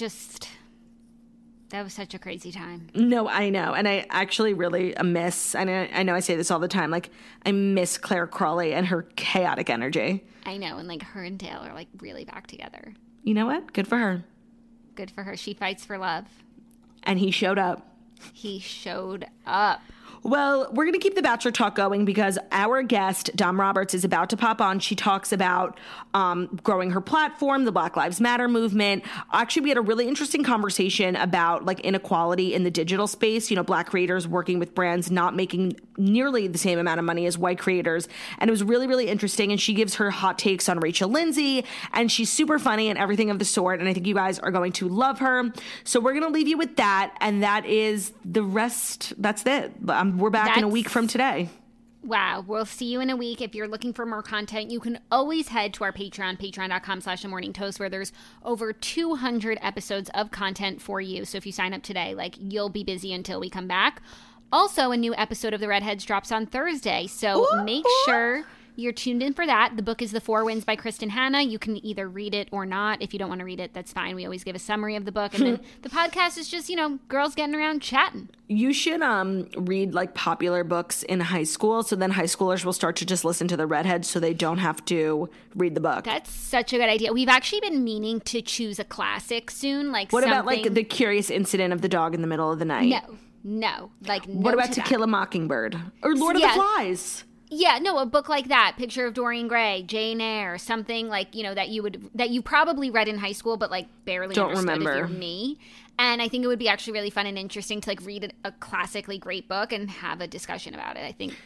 such a crazy time. No, I know. And I actually really miss, and I know I say this all the time, like I miss Claire Crawley and her chaotic energy. I know. And like her and Dale are like really back together. You know what? Good for her. Good for her. She fights for love. And he showed up. He showed up. Well, we're going to keep the Bachelor talk going because our guest, Dom Roberts, is about to pop on. She talks about growing her platform, the Black Lives Matter movement. Actually, we had a really interesting conversation about like inequality in the digital space. Black creators working with brands not making nearly the same amount of money as white creators. And it was really, really interesting. And she gives her hot takes on Rachel Lindsay. And she's super funny and everything of the sort. And I think you guys are going to love her. So we're going to leave you with that. And that is the rest. That's it. We're back in a week from today. Wow. We'll see you in a week. If you're looking for more content, you can always head to our Patreon, patreon.com/themorningtoast, where there's over 200 episodes of content for you. So if you sign up today, like you'll be busy until we come back. Also, a new episode of The Redheads drops on Thursday. So make sure you're tuned in for that. The book is The Four Winds by Kristen Hanna. You can either read it or not. If you don't want to read it, that's fine. We always give a summary of the book. And then the podcast is just, girls getting around chatting. You should read like popular books in high school. So then high schoolers will start to just listen to The Redheads so they don't have to read the book. That's such a good idea. We've actually been meaning to choose a classic soon. What about like The Curious Incident of the Dog in the Middle of the Night? No. What about To Kill a Mockingbird? Or Lord of the Flies? Yeah, no, a book like that, Picture of Dorian Gray, Jane Eyre, something like, that you probably read in high school, but like barely don't understood remember. If you're me. And I think it would be actually really fun and interesting to like read a classically great book and have a discussion about it. I think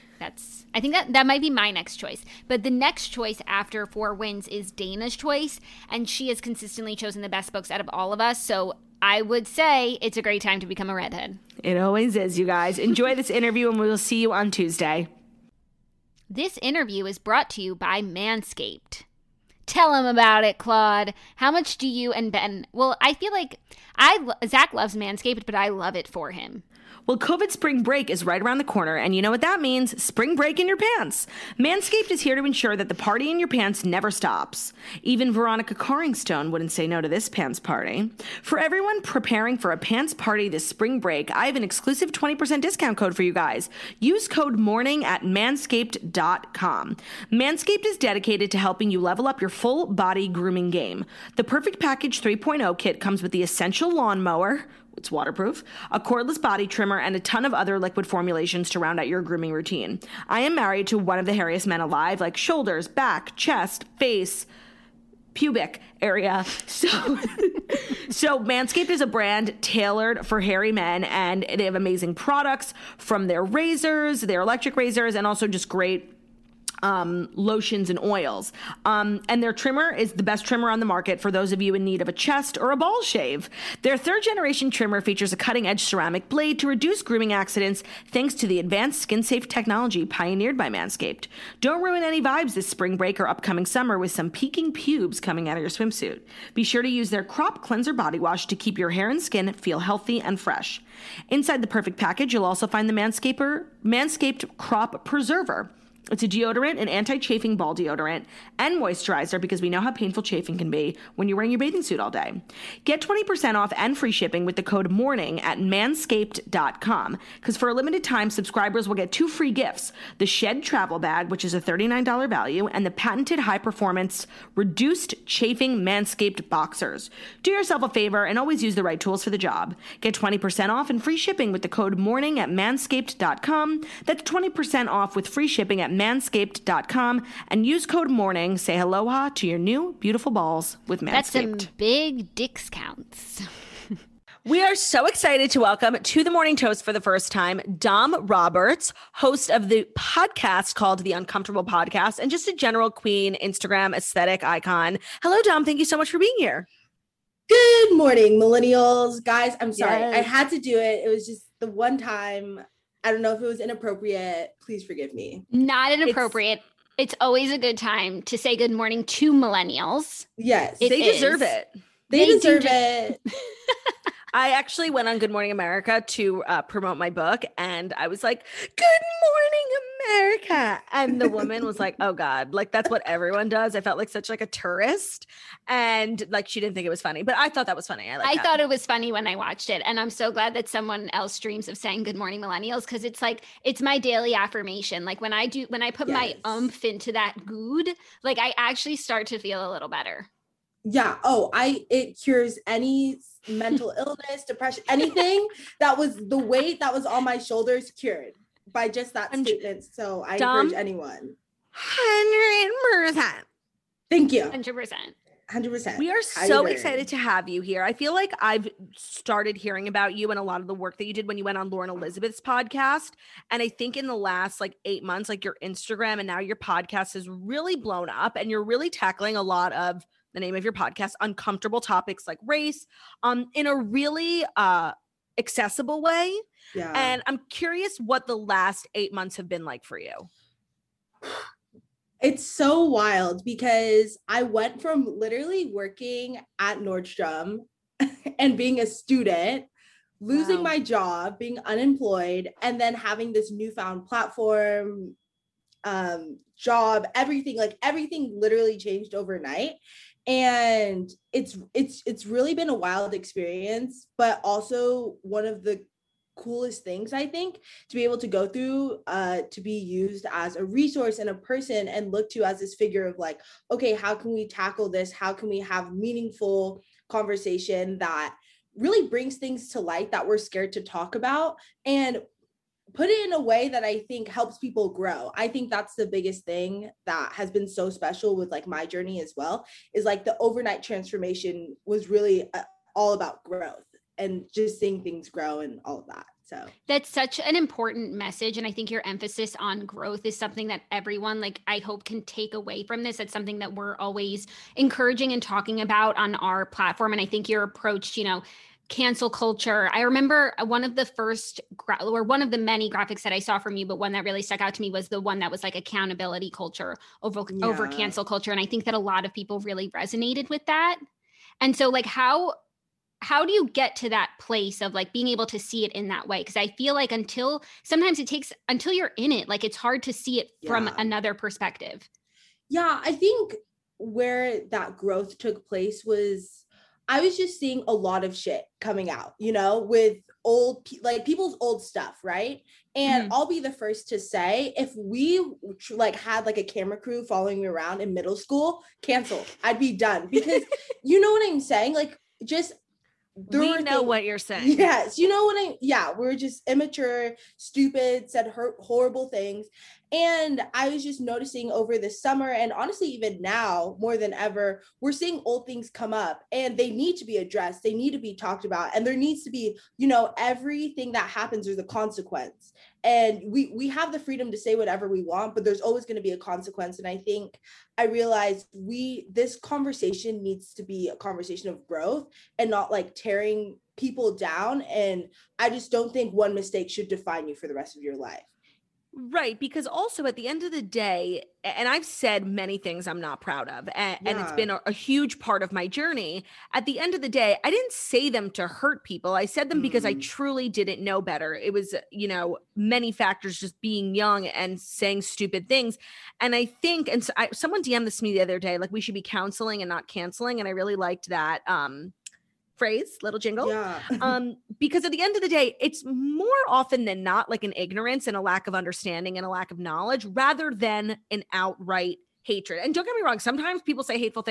that might be my next choice. But the next choice after Four Winds is Dana's choice, and she has consistently chosen the best books out of all of us. So I would say it's a great time to become a redhead. It always is, you guys. Enjoy this interview, and we will see you on Tuesday. This interview is brought to you by Manscaped. Tell him about it, Claude. How much do you and Ben... Well, I feel like Zach loves Manscaped, but I love it for him. Well, COVID spring break is right around the corner, and you know what that means. Spring break in your pants. Manscaped is here to ensure that the party in your pants never stops. Even Veronica Carringstone wouldn't say no to this pants party. For everyone preparing for a pants party this spring break, I have an exclusive 20% discount code for you guys. Use code MORNING at manscaped.com. Manscaped is dedicated to helping you level up your full body grooming game. The Perfect Package 3.0 kit comes with the essential lawnmower, it's waterproof, a cordless body trimmer, and a ton of other liquid formulations to round out your grooming routine. I am married to one of the hairiest men alive, like shoulders, back, chest, face, pubic area. So Manscaped is a brand tailored for hairy men, and they have amazing products from their razors, their electric razors, and also just great lotions and oils. And their trimmer is the best trimmer on the market for those of you in need of a chest or a ball shave. Their third generation trimmer features a cutting edge ceramic blade to reduce grooming accidents thanks to the advanced skin safe technology pioneered by Manscaped. Don't ruin any vibes this spring break or upcoming summer with some peeking pubes coming out of your swimsuit. Be sure to use their Crop Cleanser Body Wash to keep your hair and skin feel healthy and fresh. Inside the Perfect Package, you'll also find the Manscaped Crop Preserver. It's a deodorant, an anti-chafing ball deodorant, and moisturizer because we know how painful chafing can be when you're wearing your bathing suit all day. Get 20% off and free shipping with the code MORNING at manscaped.com because for a limited time, subscribers will get 2 free gifts, the Shed Travel Bag, which is a $39 value, and the patented high-performance reduced chafing Manscaped Boxers. Do yourself a favor and always use the right tools for the job. Get 20% off and free shipping with the code MORNING at manscaped.com. That's 20% off with free shipping at at manscaped.com and use code MORNING. Say aloha to your new beautiful balls with Manscaped. That's some big dicks counts. We are so excited to welcome to the Morning Toast for the first time, Dom Roberts, host of the podcast called The Uncomfortable Podcast, and just a general queen Instagram aesthetic icon. Hello, Dom. Thank you so much for being here. Good morning, millennials. Guys, I'm sorry. Yes. I had to do it. It was just the one time. I don't know if it was inappropriate. Please forgive me. Not inappropriate. It's always a good time to say good morning to millennials. Yes. They deserve it. They deserve it. I actually went on Good Morning America to promote my book, and I was like, "Good morning, America," and the woman was like, "Oh God, like that's what everyone does." I felt like such like a tourist, and like she didn't think it was funny, but I thought that was funny. I thought it was funny when I watched it, and I'm so glad that someone else dreams of saying "Good morning, millennials," because it's like it's my daily affirmation. Like when I put my oomph into that good, like I actually start to feel a little better. Yeah. Oh, it cures any mental illness, depression, anything that was the weight that was on my shoulders cured by just that statement. So I encourage anyone. 100%. Thank you. 100%. We are so excited to have you here. I feel like I've started hearing about you and a lot of the work that you did when you went on Lauren Elizabeth's podcast. And I think in the last like 8 months, like your Instagram and now your podcast has really blown up, and you're really tackling a lot of the name of your podcast, uncomfortable topics like race, in a really accessible way. Yeah. And I'm curious what the last 8 months have been like for you. It's so wild because I went from literally working at Nordstrom and being a student, losing my job, being unemployed, and then having this newfound platform, job, everything literally changed overnight. And it's really been a wild experience, but also one of the coolest things, I think, to be able to go through, to be used as a resource and a person and looked to as this figure of like, okay, how can we tackle this? How can we have meaningful conversation that really brings things to light that we're scared to talk about, and put it in a way that I think helps people grow. I think that's the biggest thing that has been so special with like my journey as well, is like the overnight transformation was really all about growth and just seeing things grow and all of that. So that's such an important message. And I think your emphasis on growth is something that everyone, like, I hope can take away from this. It's something that we're always encouraging and talking about on our platform. And I think your approach, cancel culture. I remember one of the first one of the many graphics that I saw from you, but one that really stuck out to me was the one that was like accountability culture over cancel culture. And I think that a lot of people really resonated with that. And so like, how do you get to that place of like being able to see it in that way? Because I feel like until you're in it, like it's hard to see it from another perspective. Yeah, I think where that growth took place was I was just seeing a lot of shit coming out, with people's old stuff, right? And I'll be the first to say, if we had like a camera crew following me around in middle school, cancel, I'd be done, because you know what I'm saying? Like, just we know what you're saying. Yes, you know what we're just immature, stupid, said horrible things. And I was just noticing over the summer, and honestly, even now more than ever, we're seeing old things come up and they need to be addressed. They need to be talked about. And there needs to be, everything that happens, there's a consequence. And we have the freedom to say whatever we want, but there's always going to be a consequence. And I think I realized this conversation needs to be a conversation of growth and not like tearing people down. And I just don't think one mistake should define you for the rest of your life. Right. Because also at the end of the day, and I've said many things I'm not proud of, and it's been a huge part of my journey. At the end of the day, I didn't say them to hurt people. I said them because I truly didn't know better. It was, many factors, just being young and saying stupid things. And I think, and so someone DM'd this to me the other day, like we should be counseling and not canceling. And I really liked that. Phrase, little jingle. Because at the end of the day, it's more often than not like an ignorance and a lack of understanding and a lack of knowledge rather than an outright hatred. And don't get me wrong, sometimes people say hateful things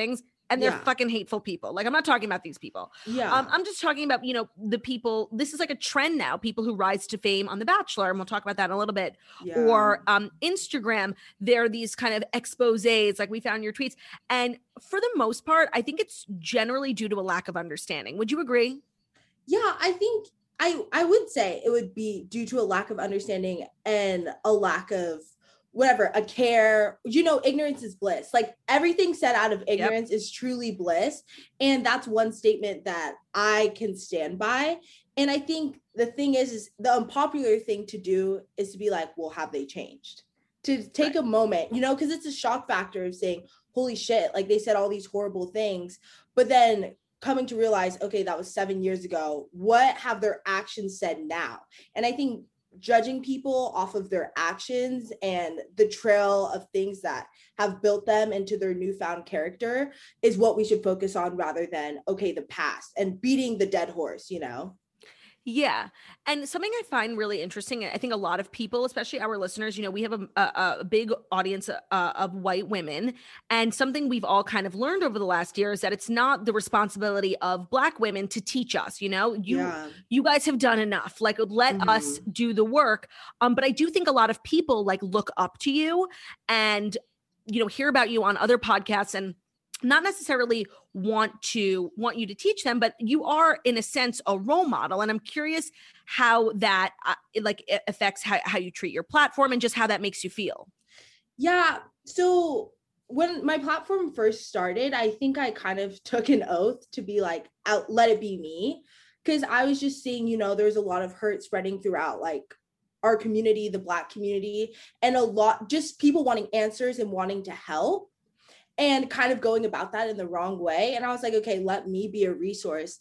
and they're Yeah. fucking hateful people. Like, I'm not talking about these people. Yeah. I'm just talking about, you know, the people, this is like a trend now, people who rise to fame on The Bachelor, and we'll talk about that in a little bit, Yeah. or Instagram, there are these kind of exposés, like we found your tweets. And for the most part, I think it's generally due to a lack of understanding. Would you agree? Yeah, I think I would say it would be due to a lack of understanding and a lack of whatever, a care. You know, ignorance is bliss. Like, everything said out of ignorance is truly bliss. And that's one statement that I can stand by. And I think the thing is the unpopular thing to do is to be like, well, have they changed? To take a moment, you know, because it's a shock factor of saying, holy shit, like, they said all these horrible things, but then coming to realize, okay, that was 7 years ago. What have their actions said now? And I think judging people off of their actions and the trail of things that have built them into their newfound character is what we should focus on, rather than, okay, the past and beating the dead horse, you know? Yeah. And something I find really interesting, I think a lot of people, especially our listeners, you know, we have a big audience of white women. And something we've all kind of learned over the last year is that it's not the responsibility of Black women to teach us, you know, you guys have done enough, like, let us do the work. But I do think a lot of people like look up to you and, you know, hear about you on other podcasts and not necessarily want you to teach them, but you are in a sense a role model. And I'm curious how that it affects how you treat your platform and just how that makes you feel. Yeah. So when my platform first started, I think I kind of took an oath to be like, let it be me. Because I was just seeing, you know, there's a lot of hurt spreading throughout like our community, the Black community, and a lot just people wanting answers and wanting to help, and kind of going about that in the wrong way. And I was like, okay, let me be a resource.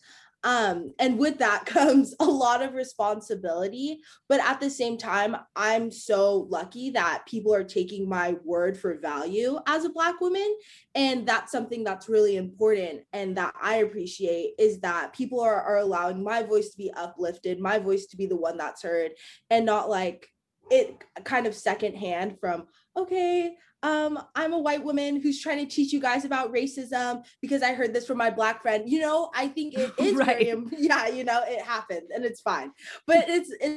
And with that comes a lot of responsibility. But at the same time, I'm so lucky that people are taking my word for value as a Black woman. And that's something that's really important and that I appreciate, is that people are allowing my voice to be uplifted, my voice to be the one that's heard, and not like it kind of secondhand from, okay, I'm a white woman who's trying to teach you guys about racism because I heard this from my Black friend. You know, I think it is right. Yeah, you know, it happens and it's fine. But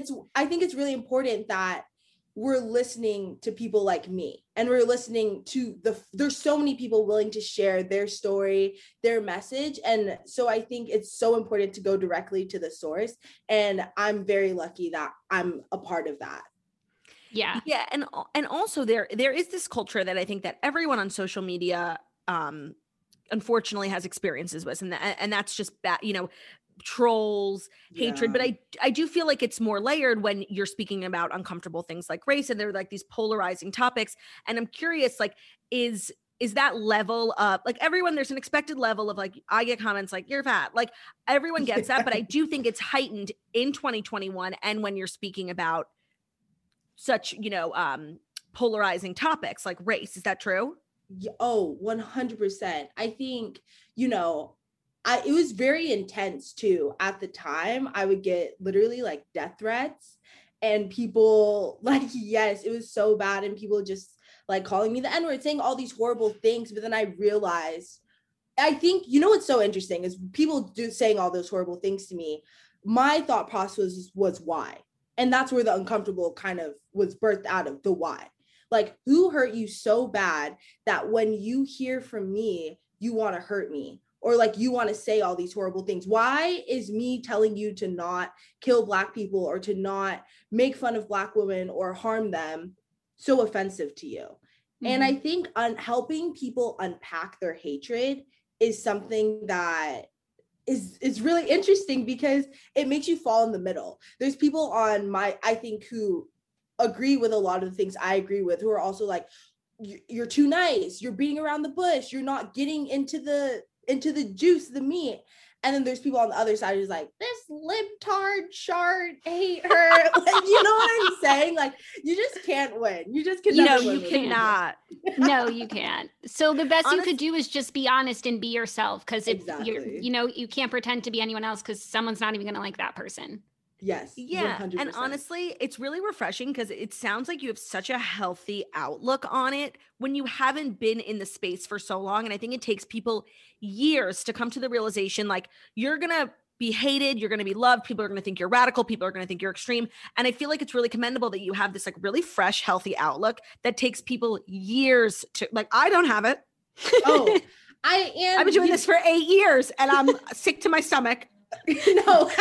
I think it's really important that we're listening to people like me, and we're listening to there's so many people willing to share their story, their message. And so I think it's so important to go directly to the source. And I'm very lucky that I'm a part of that. Yeah. Yeah. And also there is this culture that I think that everyone on social media, unfortunately has experiences with, and that's just bad, you know, trolls, hatred. But I do feel like it's more layered when you're speaking about uncomfortable things like race, and they're like these polarizing topics. And I'm curious, like, is that level of like everyone, there's an expected level of like, I get comments like you're fat, like everyone gets that. But I do think it's heightened in 2021. And when you're speaking about such, you know, polarizing topics like race. Is that true? Oh, 100%. I think, you know, it was very intense too. At the time, I would get literally like death threats, and people like, yes, it was so bad. And people just like calling me the N-word, saying all these horrible things. But then I realized, I think, you know, what's so interesting is people saying all those horrible things to me. My thought process was why. And that's where the uncomfortable kind of was birthed out of, the why. Like, who hurt you so bad that when you hear from me, you want to hurt me? Or like you want to say all these horrible things? Why is me telling you to not kill Black people or to not make fun of Black women or harm them so offensive to you? Mm-hmm. And I think helping people unpack their hatred is something that is really interesting, because it makes you fall in the middle. There's people on I think who agree with a lot of the things I agree with, who are also like, you're too nice, you're beating around the bush, you're not getting into the juice, the meat. And then there's people on the other side who's like, this libtard shart, hate her. Like, you know what I'm saying? Like, you just can't win. You just can never win. You cannot. No, you can't. So the best you could do is just be honest and be yourself. Because if you're, you know, you can't pretend to be anyone else, because someone's not even going to like that person. Yes. Yeah. 100%. And honestly, it's really refreshing because it sounds like you have such a healthy outlook on it when you haven't been in the space for so long. And I think it takes people years to come to the realization like you're going to be hated, you're going to be loved, people are going to think you're radical, people are going to think you're extreme. And I feel like it's really commendable that you have this like really fresh, healthy outlook that takes people years to like, I don't have it. Oh, I am. I've been doing this for 8 years and I'm sick to my stomach. No.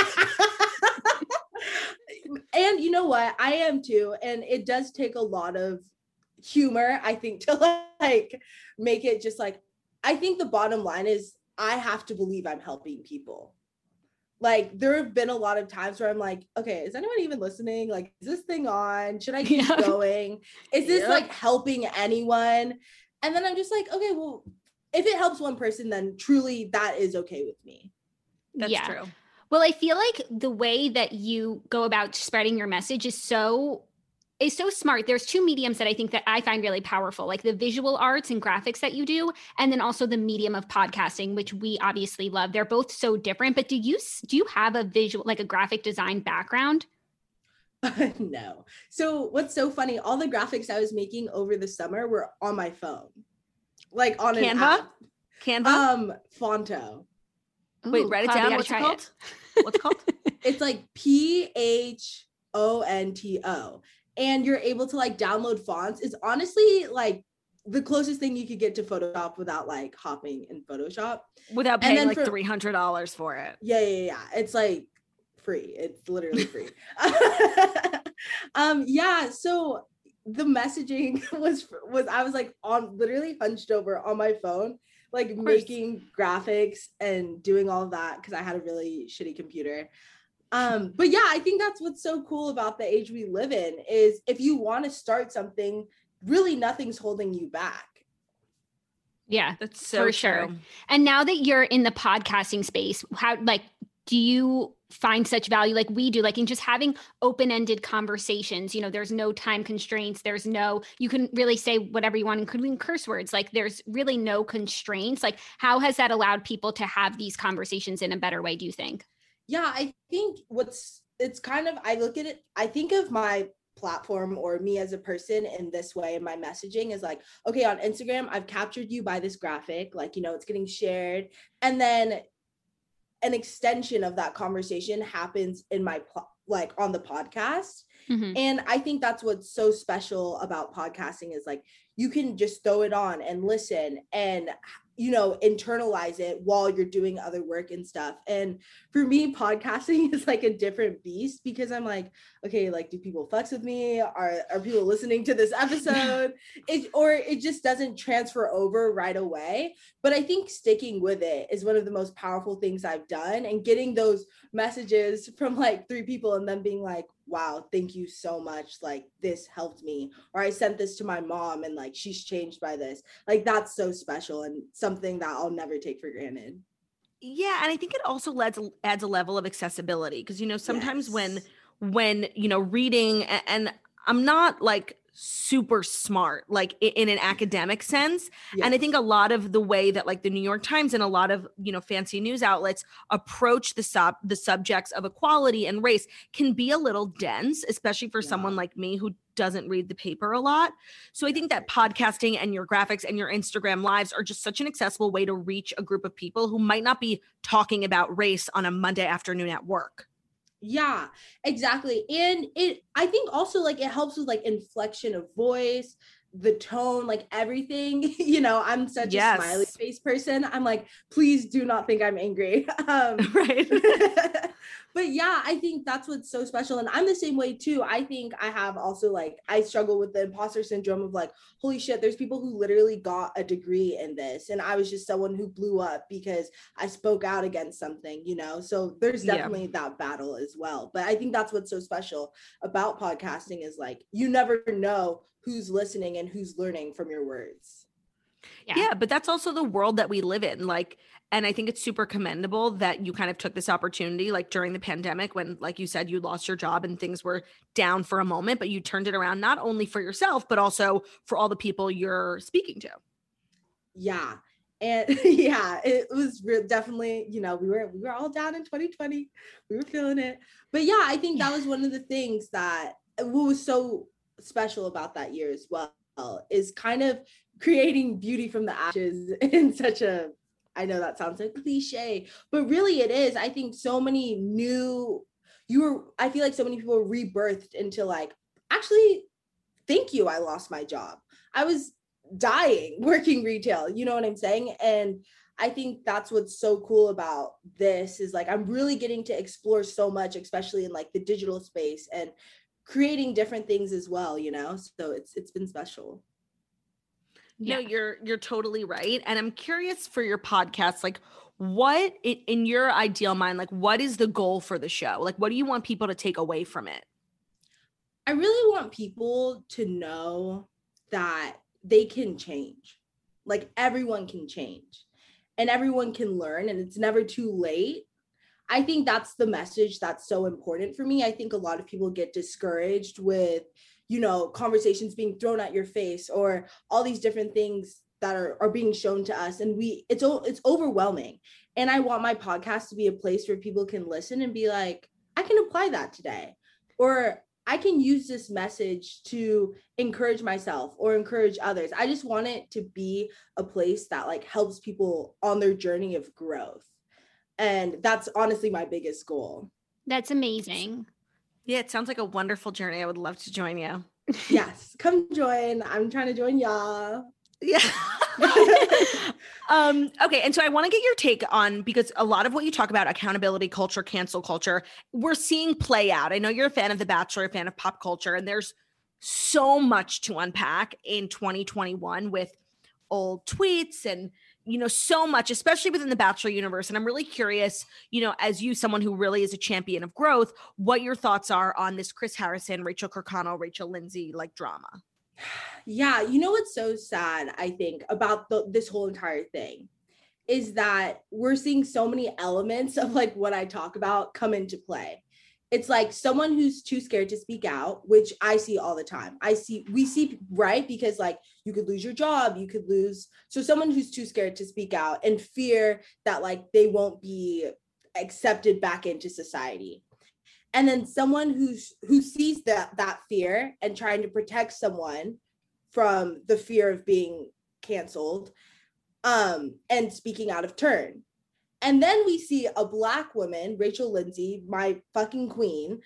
And you know what? I am too. And it does take a lot of humor, I think, to like make it just like, I think the bottom line is I have to believe I'm helping people. Like there have been a lot of times where I'm like, okay, is anyone even listening? Like, is this thing on? Should I keep going? Is this like helping anyone? And then I'm just like, okay, well, if it helps one person, then truly that is okay with me. That's true. Well, I feel like the way that you go about spreading your message is so smart. There's two mediums that I think that I find really powerful, like the visual arts and graphics that you do, and then also the medium of podcasting, which we obviously love. They're both so different, but do you have a visual, like a graphic design background? No. So what's so funny, all the graphics I was making over the summer were on my phone. Like on an app. Canva? Fonto. Wait, write it down. What's it called? What's it called? It's like PHONTO. And you're able to like download fonts. It's honestly like the closest thing you could get to Photoshop without like hopping in Photoshop. Without paying like $300 for it. Yeah. It's like free. It's literally free. Yeah. So the messaging was I was like on literally hunched over on my phone, like making graphics and doing all of that because I had a really shitty computer. But yeah, I think that's what's so cool about the age we live in is if you want to start something, really nothing's holding you back. Yeah, that's so for sure. And now that you're in the podcasting space, how like do you find such value like we do, like in just having open-ended conversations? You know, there's no time constraints. You can really say whatever you want, including curse words. Like there's really no constraints. Like how has that allowed people to have these conversations in a better way, do you think? Yeah, I think I look at it, I think of my platform or me as a person in this way, and my messaging is like, okay, on Instagram, I've captured you by this graphic, like, you know, it's getting shared. And then an extension of that conversation happens in my, like on the podcast. Mm-hmm. And I think that's what's so special about podcasting is like, you can just throw it on and listen and, you know, internalize it while you're doing other work and stuff. And for me, podcasting is like a different beast because I'm like, okay, like, do people fucks with me? Are people listening to this episode? It just doesn't transfer over right away. But I think sticking with it is one of the most powerful things I've done, and getting those messages from like 3 people and then being like, wow, thank you so much. Like this helped me, or I sent this to my mom and like, she's changed by this. Like that's so special and something that I'll never take for granted. Yeah. And I think it also adds a level of accessibility. Cause, you know, sometimes when, you know, reading, and I'm not like super smart, like in an academic sense. Yes. And I think a lot of the way that like the New York Times and a lot of, you know, fancy news outlets approach the subjects of equality and race can be a little dense, especially for someone like me who doesn't read the paper a lot. So I think that podcasting and your graphics and your Instagram lives are just such an accessible way to reach a group of people who might not be talking about race on a Monday afternoon at work. Yeah, exactly. And I think also like it helps with like inflection of voice, the tone, like everything. You know, I'm such a smiley face person. I'm like, please do not think I'm angry. Right. But yeah, I think that's what's so special. And I'm the same way too. I think I have also like, I struggle with the imposter syndrome of like, holy shit, there's people who literally got a degree in this. And I was just someone who blew up because I spoke out against something, you know? So there's definitely that battle as well. But I think that's what's so special about podcasting is like, you never know who's listening and who's learning from your words. Yeah, but that's also the world that we live in. Like, and I think it's super commendable that you kind of took this opportunity, like during the pandemic, when, like you said, you lost your job and things were down for a moment, but you turned it around, not only for yourself, but also for all the people you're speaking to. Yeah. And yeah, it was definitely, you know, we were all down in 2020. We were feeling it. But yeah, I think that was one of the things that what was so special about that year as well, is kind of creating beauty from the ashes in such a, I know that sounds like cliche, but really it is. I think so many I feel like so many people were rebirthed into like, actually, thank you, I lost my job. I was dying working retail, you know what I'm saying? And I think that's what's so cool about this is like, I'm really getting to explore so much, especially in like the digital space and creating different things as well, you know? So it's been special. No, you're totally right. And I'm curious for your podcast, like what in your ideal mind, like what is the goal for the show? Like, what do you want people to take away from it? I really want people to know that they can change. Like everyone can change and everyone can learn, and it's never too late. I think that's the message that's so important for me. I think a lot of people get discouraged with, you know, conversations being thrown at your face or all these different things that are being shown to us. And it's overwhelming. And I want my podcast to be a place where people can listen and be like, I can apply that today. Or I can use this message to encourage myself or encourage others. I just want it to be a place that like helps people on their journey of growth. And that's honestly my biggest goal. That's amazing. Yeah, it sounds like a wonderful journey. I would love to join you. Yes, come join. I'm trying to join y'all. Yeah. Okay. And so I want to get your take on, because a lot of what you talk about, accountability culture, cancel culture, we're seeing play out. I know you're a fan of The Bachelor, a fan of pop culture, and there's so much to unpack in 2021 with old tweets and, you know, so much, especially within the Bachelor universe. And I'm really curious, you know, as you, someone who really is a champion of growth, what your thoughts are on this Chris Harrison, Rachel Kirkconnell, Rachel Lindsay like drama. Yeah, you know what's so sad, I think, about this whole entire thing is that we're seeing so many elements of like what I talk about come into play. It's like someone who's too scared to speak out, which I see all the time. We see, right? Because like you could lose your job, you could lose. So someone who's too scared to speak out and fear that like they won't be accepted back into society. And then someone who sees that fear and trying to protect someone from the fear of being canceled, and speaking out of turn. And then we see a Black woman, Rachel Lindsay, my fucking queen.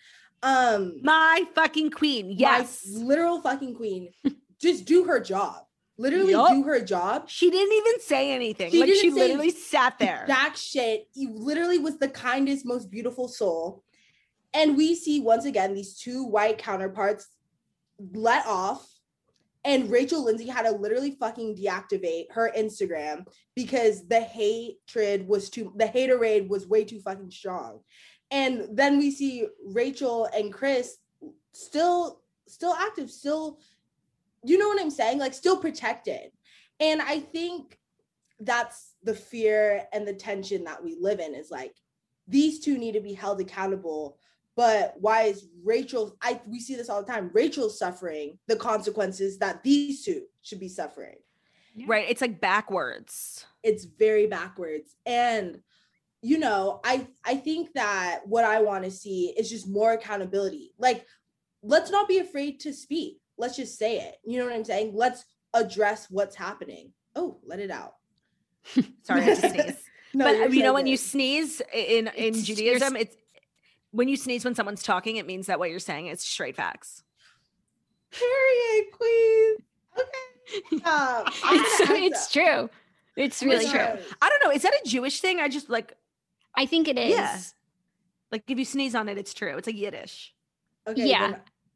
My fucking queen. Yes. My literal fucking queen. Just do her job. Literally do her job. She didn't even say anything. She literally sat there. Jack shit. He literally was the kindest, most beautiful soul. And we see once again these two white counterparts let off. And Rachel Lindsay had to literally fucking deactivate her Instagram because the haterade was way too fucking strong. And then we see Rachel and Chris still active, still, you know what I'm saying? Like still protected. And I think that's the fear and the tension that we live in is like, these two need to be held accountable. But why is Rachel, we see this all the time, Rachel's suffering the consequences that these two should be suffering. Right. It's like backwards. It's very backwards. And, you know, I think that what I want to see is just more accountability. Like, let's not be afraid to speak. Let's just say it. You know what I'm saying? Let's address what's happening. Oh, let it out. Sorry, I had to sneeze. No, but you know, when you sneeze in Judaism, it's when you sneeze when someone's talking, it means that what you're saying is straight facts. Period, queen. Okay. It's true. It's really true. I don't know. Is that a Jewish thing? I think it is. Yeah. Like if you sneeze on it, it's true. It's like Yiddish. Okay. Yeah.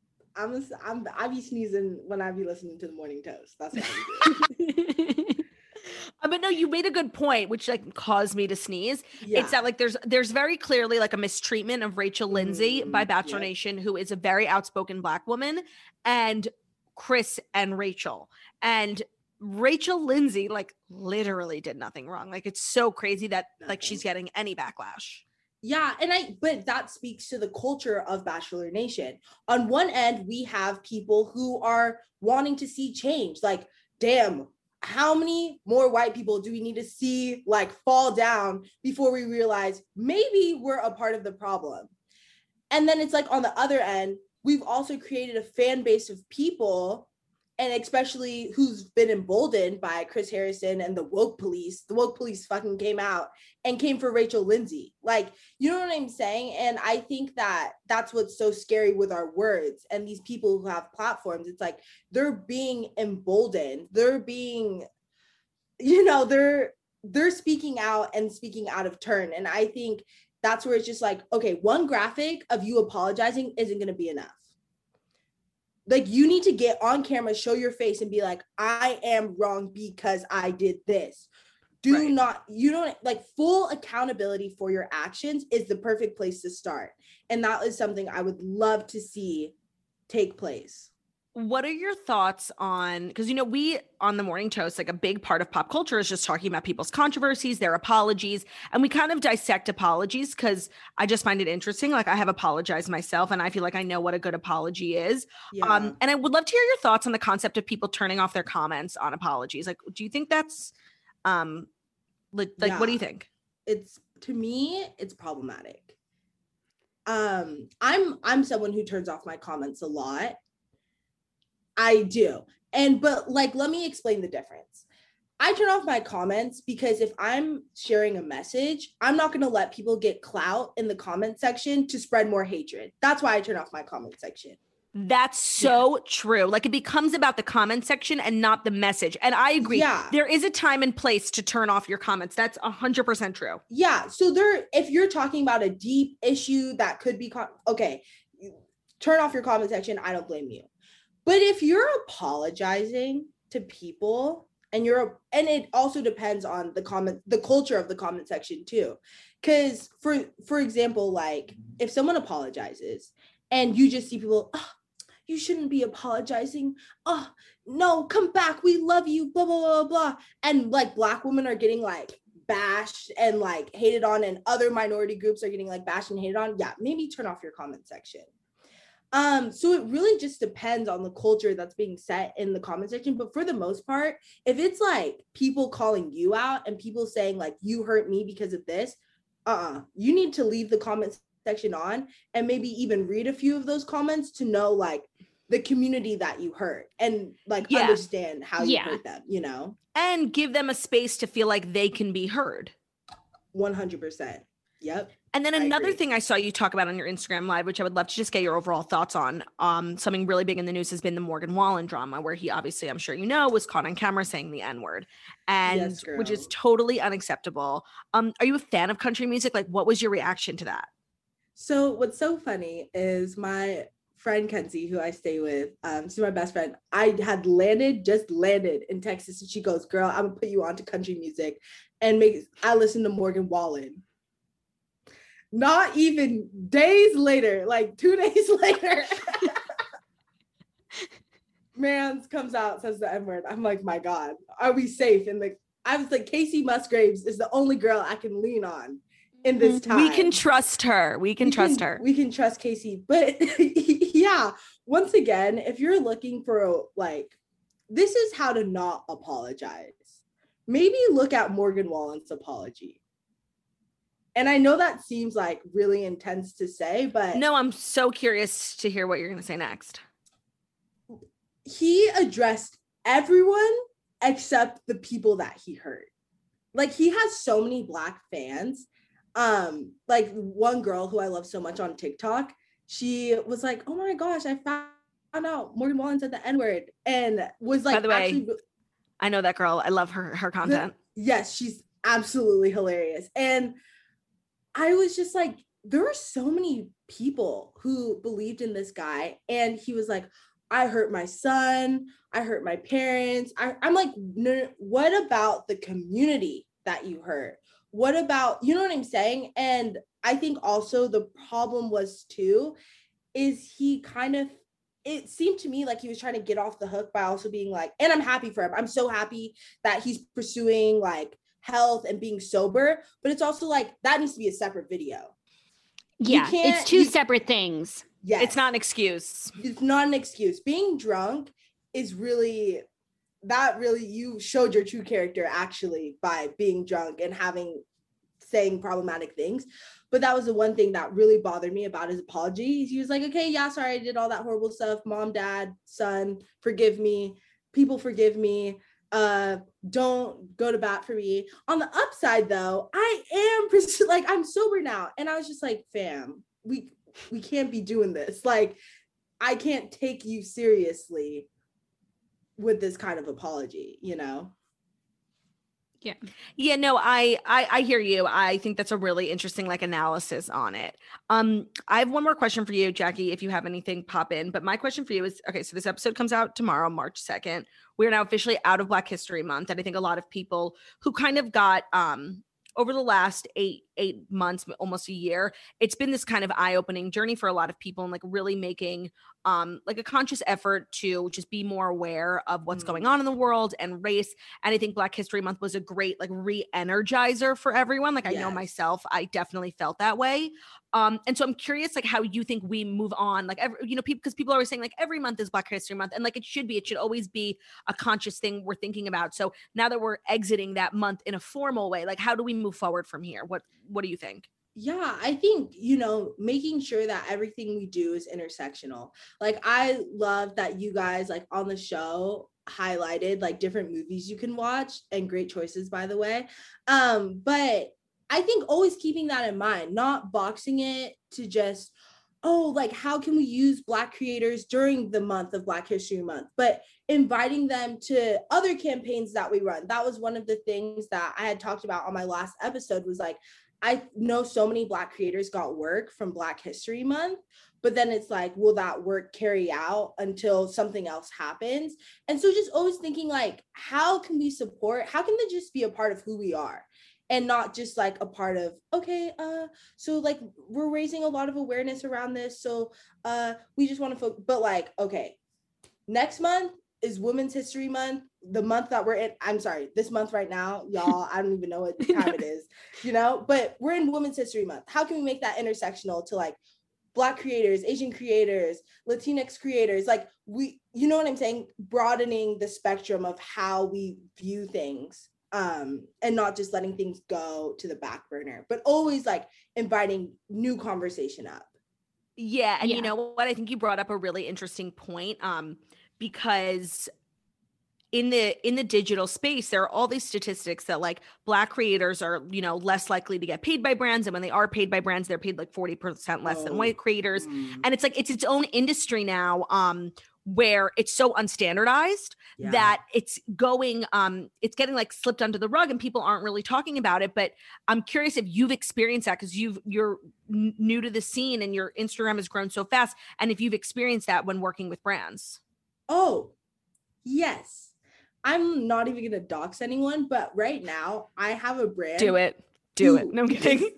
I be sneezing when I be listening to the Morning Toast. That's what I do. But no, you made a good point, which like caused me to sneeze. Yeah. It's that like there's very clearly like a mistreatment of Rachel Lindsay by Bachelor Nation, who is a very outspoken Black woman, and Chris and Rachel. And Rachel Lindsay like literally did nothing wrong. Like it's so crazy that like she's getting any backlash. Yeah, but that speaks to the culture of Bachelor Nation. On one end, we have people who are wanting to see change. Like, damn, how many more white people do we need to see like fall down before we realize maybe we're a part of the problem? And then it's like on the other end, we've also created a fan base of people, and especially who's been emboldened by Chris Harrison and the woke police. The woke police fucking came out and came for Rachel Lindsay. Like, you know what I'm saying? And I think that that's what's so scary with our words and these people who have platforms. It's like they're being emboldened. They're being, you know, they're speaking out and speaking out of turn. And I think that's where it's just like, okay, one graphic of you apologizing isn't going to be enough. Like, you need to get on camera, show your face, and be like, I am wrong because I did this. You don't, like, full accountability for your actions is the perfect place to start. And that is something I would love to see take place. What are your thoughts on, because, you know, we on the Morning Toast, like a big part of pop culture is just talking about people's controversies, their apologies, and we kind of dissect apologies because I just find it interesting. Like, I have apologized myself and I feel like I know what a good apology is. Yeah. And I would love to hear your thoughts on the concept of people turning off their comments on apologies. Like, do you think that's, what do you think? To me, it's problematic. I'm someone who turns off my comments a lot. I do. But like, let me explain the difference. I turn off my comments because if I'm sharing a message, I'm not going to let people get clout in the comment section to spread more hatred. That's why I turn off my comment section. That's so true. Like, it becomes about the comment section and not the message. And I agree. Yeah. There is a time and place to turn off your comments. That's 100% true. Yeah. So if you're talking about a deep issue that could be, okay, turn off your comment section. I don't blame you. But if you're apologizing to people and it also depends on the culture of the comment section too. Because for example, like if someone apologizes and you just see people, oh, you shouldn't be apologizing. Oh, no, come back. We love you, blah, blah, blah, blah. And like Black women are getting like bashed and like hated on, and other minority groups are getting like bashed and hated on. Yeah, maybe turn off your comment section. So it really just depends on the culture that's being set in the comment section. But for the most part, if it's like people calling you out and people saying like, you hurt me because of this, you need to leave the comment section on and maybe even read a few of those comments to know like the community that you hurt and like understand how you hurt them, you know? And give them a space to feel like they can be heard. 100%. Yep. And then another thing I saw you talk about on your Instagram Live, which I would love to just get your overall thoughts on, something really big in the news has been the Morgan Wallen drama, where he obviously, I'm sure you know, was caught on camera saying the N-word, and which is totally unacceptable. Are you a fan of country music? Like, what was your reaction to that? So what's so funny is my friend Kenzie, who I stay with, she's my best friend. I had just landed in Texas, and she goes, "Girl, I'm gonna put you on to country music," and I listen to Morgan Wallen. Not even days later, like 2 days later, Mans comes out, says the N-word. I'm like, my God, are we safe? And I was like, Casey Musgraves is the only girl I can lean on in this time. We can trust her. We can trust Casey. But yeah, once again, if you're looking for this is how to not apologize, maybe look at Morgan Wallen's apology. And I know that seems like really intense to say, but no, I'm so curious to hear what you're going to say next. He addressed everyone except the people that he hurt. Like, he has so many Black fans. Like one girl who I love so much on TikTok, she was like, "Oh my gosh, I found out Morgan Wallen said the N-word," and was like, by the way, I know that girl. I love her content. Yes, she's absolutely hilarious. And I was just like, there were so many people who believed in this guy. And he was like, I hurt my son. I hurt my parents. I'm like, no, what about the community that you hurt? What about, you know what I'm saying? And I think also the problem was too, is he it seemed to me like he was trying to get off the hook by also being like, and I'm happy for him. I'm so happy that he's pursuing like health and being sober, but it's also like that needs to be a separate video. Yeah, it's two separate things. Yes. It's not an excuse. It's not an excuse. Being drunk is really that really, you showed your true character actually by being drunk and saying problematic things. But that was the one thing that really bothered me about his apology. He was like, okay, yeah, sorry, I did all that horrible stuff. Mom, dad, son, forgive me. People forgive me. Don't go to bat for me. On the upside though, I'm sober now. And I was just like, fam, we can't be doing this. Like, I can't take you seriously with this kind of apology, you know? Yeah, no, I hear you. I think that's a really interesting like analysis on it. I have one more question for you, Jackie, if you have anything pop in. But my question for you is, okay, so this episode comes out tomorrow, March 2nd. We're now officially out of Black History Month. And I think a lot of people who kind of got over the last eight months, almost a year, it's been this kind of eye-opening journey for a lot of people and like really making like a conscious effort to just be more aware of what's going on in the world and race. And I think Black History Month was a great like re-energizer for everyone. Like I know myself, I definitely felt that way. And so I'm curious, like how you think we move on, like, because people are always saying like every month is Black History Month, and like it should always be a conscious thing we're thinking about. So now that we're exiting that month in a formal way, like how do we move forward from here? What do you think? Yeah, I think, making sure that everything we do is intersectional. Like, I love that you guys, like, on the show highlighted, like, different movies you can watch, and great choices, by the way. But I think always keeping that in mind, not boxing it to just, like, how can we use Black creators during the month of Black History Month, but inviting them to other campaigns that we run. That was one of the things that I had talked about on my last episode, was like, I know so many Black creators got work from Black History Month, but then it's like, will that work carry out until something else happens? And so just always thinking like, how can we support? How can they just be a part of who we are? And not just like a part of, okay, so like we're raising a lot of awareness around this. So we just want to but like, okay, next month is Women's History Month, the month that we're in. I'm sorry, this month right now, y'all, I don't even know what time it is, but we're in Women's History Month. How can we make that intersectional to like Black creators, Asian creators, Latinx creators, like you know what I'm saying? Broadening the spectrum of how we view things, and not just letting things go to the back burner, but always like inviting new conversation up. Yeah. And you know what? I think you brought up a really interesting point. Because in the digital space, there are all these statistics that like Black creators are, less likely to get paid by brands. And when they are paid by brands, they're paid like 40% less than white creators. And it's like, it's its own industry now, where it's so unstandardized that it's going, it's getting like slipped under the rug and people aren't really talking about it. But I'm curious if you've experienced that, because you're new to the scene and your Instagram has grown so fast. And if you've experienced that when working with brands. Oh, yes. I'm not even going to dox anyone, but right now I have a brand. Do it. No, I'm kidding.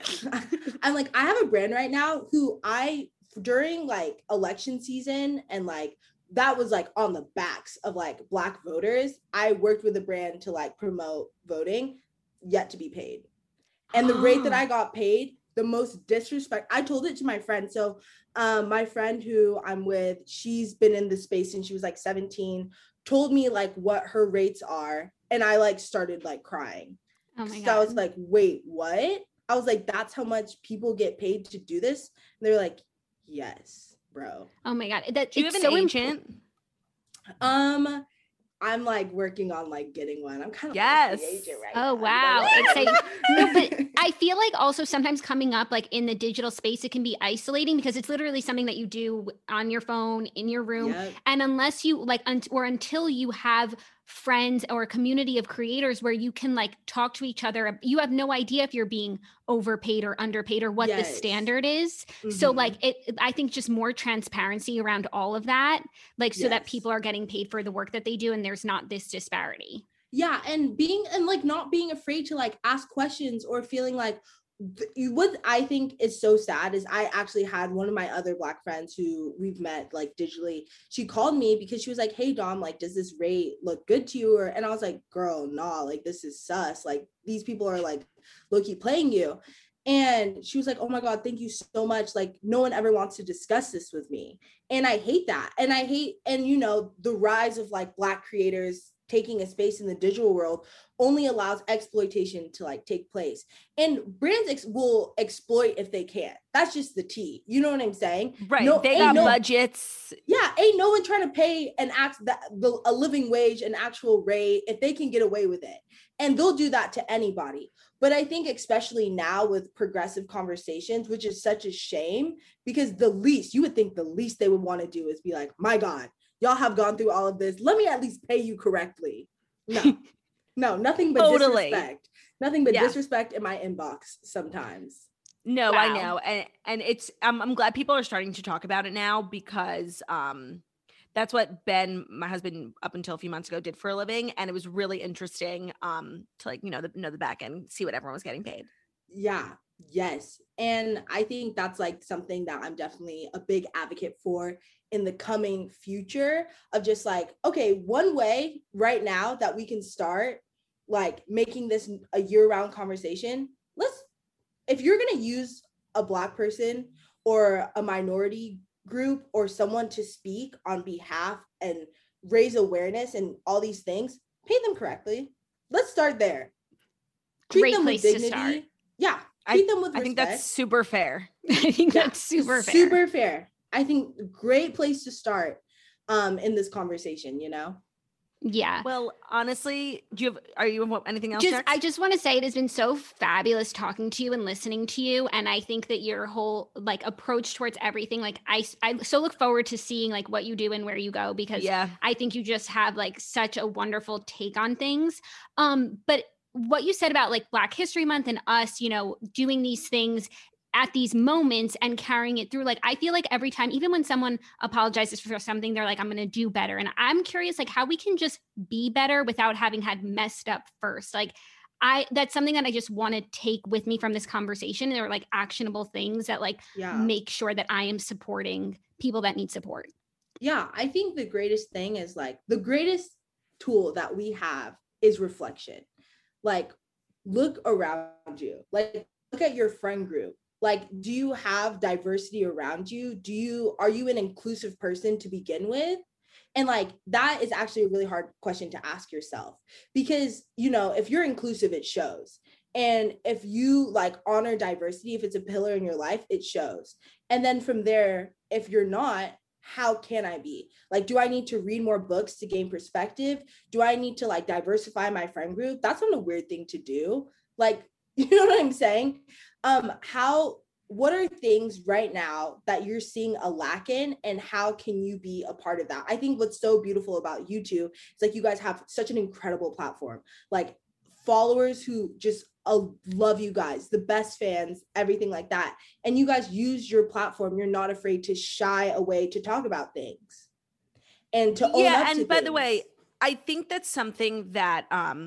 I have a brand right now who during like election season, and like that was like on the backs of like Black voters, I worked with a brand to like promote voting, yet to be paid. And the rate that I got paid, the most disrespect, I told it to my friend. So my friend who I'm with, she's been in the space since she was like 17, told me like what her rates are. And I like started like crying. Oh my God. So I was like, wait, what? I was like, that's how much people get paid to do this? And they're like, yes, bro. Oh my God. Do you have an agent? I'm like working on like getting one. I'm kind of like the agent right now. Oh wow. No, but I feel like also sometimes coming up like in the digital space, it can be isolating because it's literally something that you do on your phone in your room. Yep. And unless you like, or until you have friends or a community of creators where you can like talk to each other, you have no idea if you're being overpaid or underpaid or what the standard is. Mm-hmm. So like I think just more transparency around all of that, like so that people are getting paid for the work that they do and there's not this disparity. Yeah. And not being afraid to like ask questions or feeling like, what I think is so sad is I actually had one of my other Black friends who we've met like digitally. She called me because she was like, hey Dom, like, does this rate look good to you? And I was like, girl, nah, like this is sus. Like these people are like low-key playing you. And she was like, oh my God, thank you so much. Like no one ever wants to discuss this with me. And I hate that. And the rise of like Black creators taking a space in the digital world only allows exploitation to like take place. And brands will exploit if they can. That's just the T. You know what I'm saying? Right. No, they got budgets. Yeah. Ain't no one trying to pay a living wage, an actual rate, if they can get away with it. And they'll do that to anybody. But I think especially now with progressive conversations, which is such a shame, because you would think the least they would want to do is be like, my God, y'all have gone through all of this. Let me at least pay you correctly. No, nothing but disrespect. Nothing but disrespect in my inbox sometimes. No, wow. I know. And it's, I'm glad people are starting to talk about it now, because that's what Ben, my husband, up until a few months ago did for a living. And it was really interesting to like, know the back end, see what everyone was getting paid. Yeah. Yes. And I think that's like something that I'm definitely a big advocate for in the coming future, of just like, okay, one way right now that we can start like making this a year-round conversation, if you're going to use a Black person or a minority group or someone to speak on behalf and raise awareness and all these things, pay them correctly. Let's start there. Treat them with dignity. To start. Yeah. Treat them with respect. I think that's super fair. I think that's super fair. Super fair. I think great place to start in this conversation, you know? Yeah. Well, honestly, are you anything else? I just want to say it has been so fabulous talking to you and listening to you. And I think that your whole like approach towards everything, like I so look forward to seeing like what you do and where you go, because I think you just have like such a wonderful take on things. But what you said about like Black History Month and us, you know, doing these things at these moments and carrying it through, like I feel like every time, even when someone apologizes for something, they're like, I'm going to do better. And I'm curious like how we can just be better without having had messed up first. Like that's something that I just want to take with me from this conversation. There are like actionable things that like make sure that I am supporting people that need support. Yeah. I think the greatest thing is like the greatest tool that we have is reflection. Like look around you, like look at your friend group. Like, do you have diversity around you? Are you an inclusive person to begin with? And like, that is actually a really hard question to ask yourself, because, you know, if you're inclusive, it shows. And if you like honor diversity, if it's a pillar in your life, it shows. And then from there, if you're not, how can I be? Like, do I need to read more books to gain perspective? Do I need to like diversify my friend group? That's not a weird thing to do. Like, you know what I'm saying? What are things right now that you're seeing a lack in, and how can you be a part of that? I think what's so beautiful about you two is like you guys have such an incredible platform, like followers who just love you guys, the best fans, everything like that. And you guys use your platform. You're not afraid to shy away to talk about things and to own up to things. And by the way, I think that's something that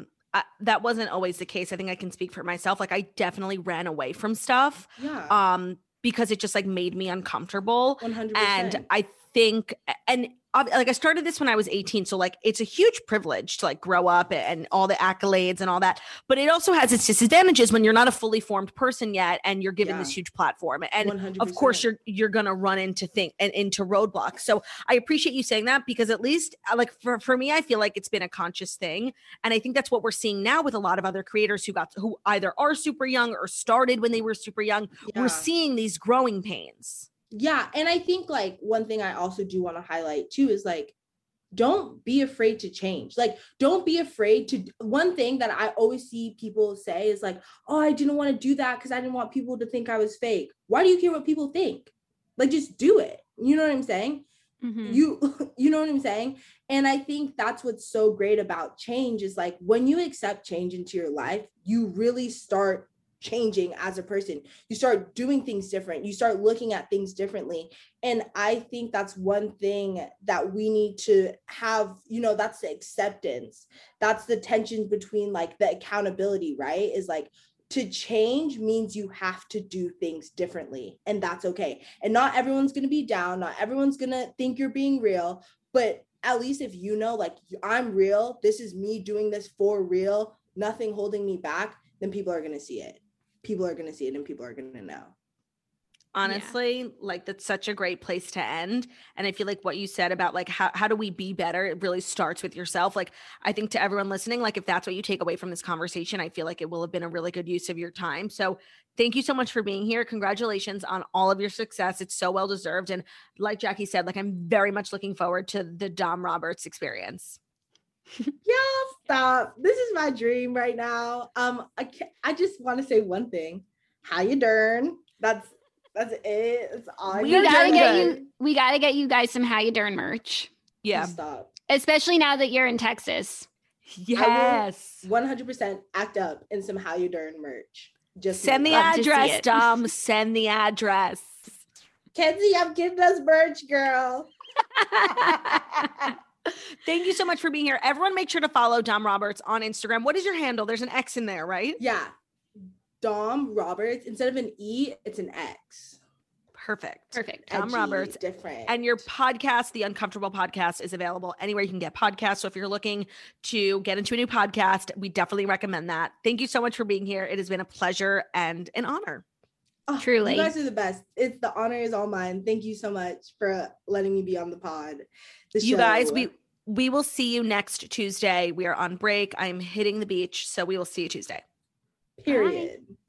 that wasn't always the case. I think I can speak for myself. Like I definitely ran away from stuff because it just like made me uncomfortable. 100%. And I think, and like I started this when I was 18. So like, it's a huge privilege to like grow up and all the accolades and all that, but it also has its disadvantages when you're not a fully formed person yet and you're given this huge platform. And 100%. Of course you're going to run into roadblocks. So I appreciate you saying that, because at least like for me, I feel like it's been a conscious thing. And I think that's what we're seeing now with a lot of other creators who either are super young or started when they were super young. We're seeing these growing pains. Yeah. And I think like one thing I also do want to highlight too is like, don't be afraid to change. Like, don't be afraid to, one thing that I always see people say is like, oh, I didn't want to do that because I didn't want people to think I was fake. Why do you care what people think? Like, just do it. You know what I'm saying? Mm-hmm. You know what I'm saying? And I think that's what's so great about change is like, when you accept change into your life, you really start changing as a person. You start doing things different. You start looking at things differently. And I think that's one thing that we need to have, you know, that's the acceptance. That's the tension between like the accountability, right? Is like, to change means you have to do things differently, and that's okay. And not everyone's going to be down. Not everyone's going to think you're being real, but at least if you know, like, I'm real, this is me doing this for real, nothing holding me back, then people are going to see it. People are going to see it and people are going to know. Honestly, like that's such a great place to end. And I feel like what you said about like how do we be better? It really starts with yourself. Like I think to everyone listening, like if that's what you take away from this conversation, I feel like it will have been a really good use of your time. So thank you so much for being here. Congratulations on all of your success. It's so well deserved. And like Jackie said, like I'm very much looking forward to the Dom Roberts experience. Yeah, stop. This is my dream right now. I just want to say one thing. How you doing? That's it. That's all. We gotta get you guys some How You Dern merch. Yeah. Stop. Especially now that you're in Texas. Yes. 100% act up in some How You Dern merch. Just send the address, Dom. Send the address. Kenzie, I'm getting us merch, girl. Thank you so much for being here. Everyone make sure to follow Dom Roberts on Instagram. What is your handle? There's an X in there, right? Yeah. Dom Roberts. Instead of an E, it's an X. Perfect. Dom Edgy, Roberts. Different. And your podcast, The Uncomfortable Podcast, is available anywhere you can get podcasts. So if you're looking to get into a new podcast, we definitely recommend that. Thank you so much for being here. It has been a pleasure and an honor. Oh, truly. You guys are the best. The honor is all mine. Thank you so much for letting me be on the pod. You guys, we will see you next Tuesday. We are on break. I'm hitting the beach. So we will see you Tuesday. Period. Bye.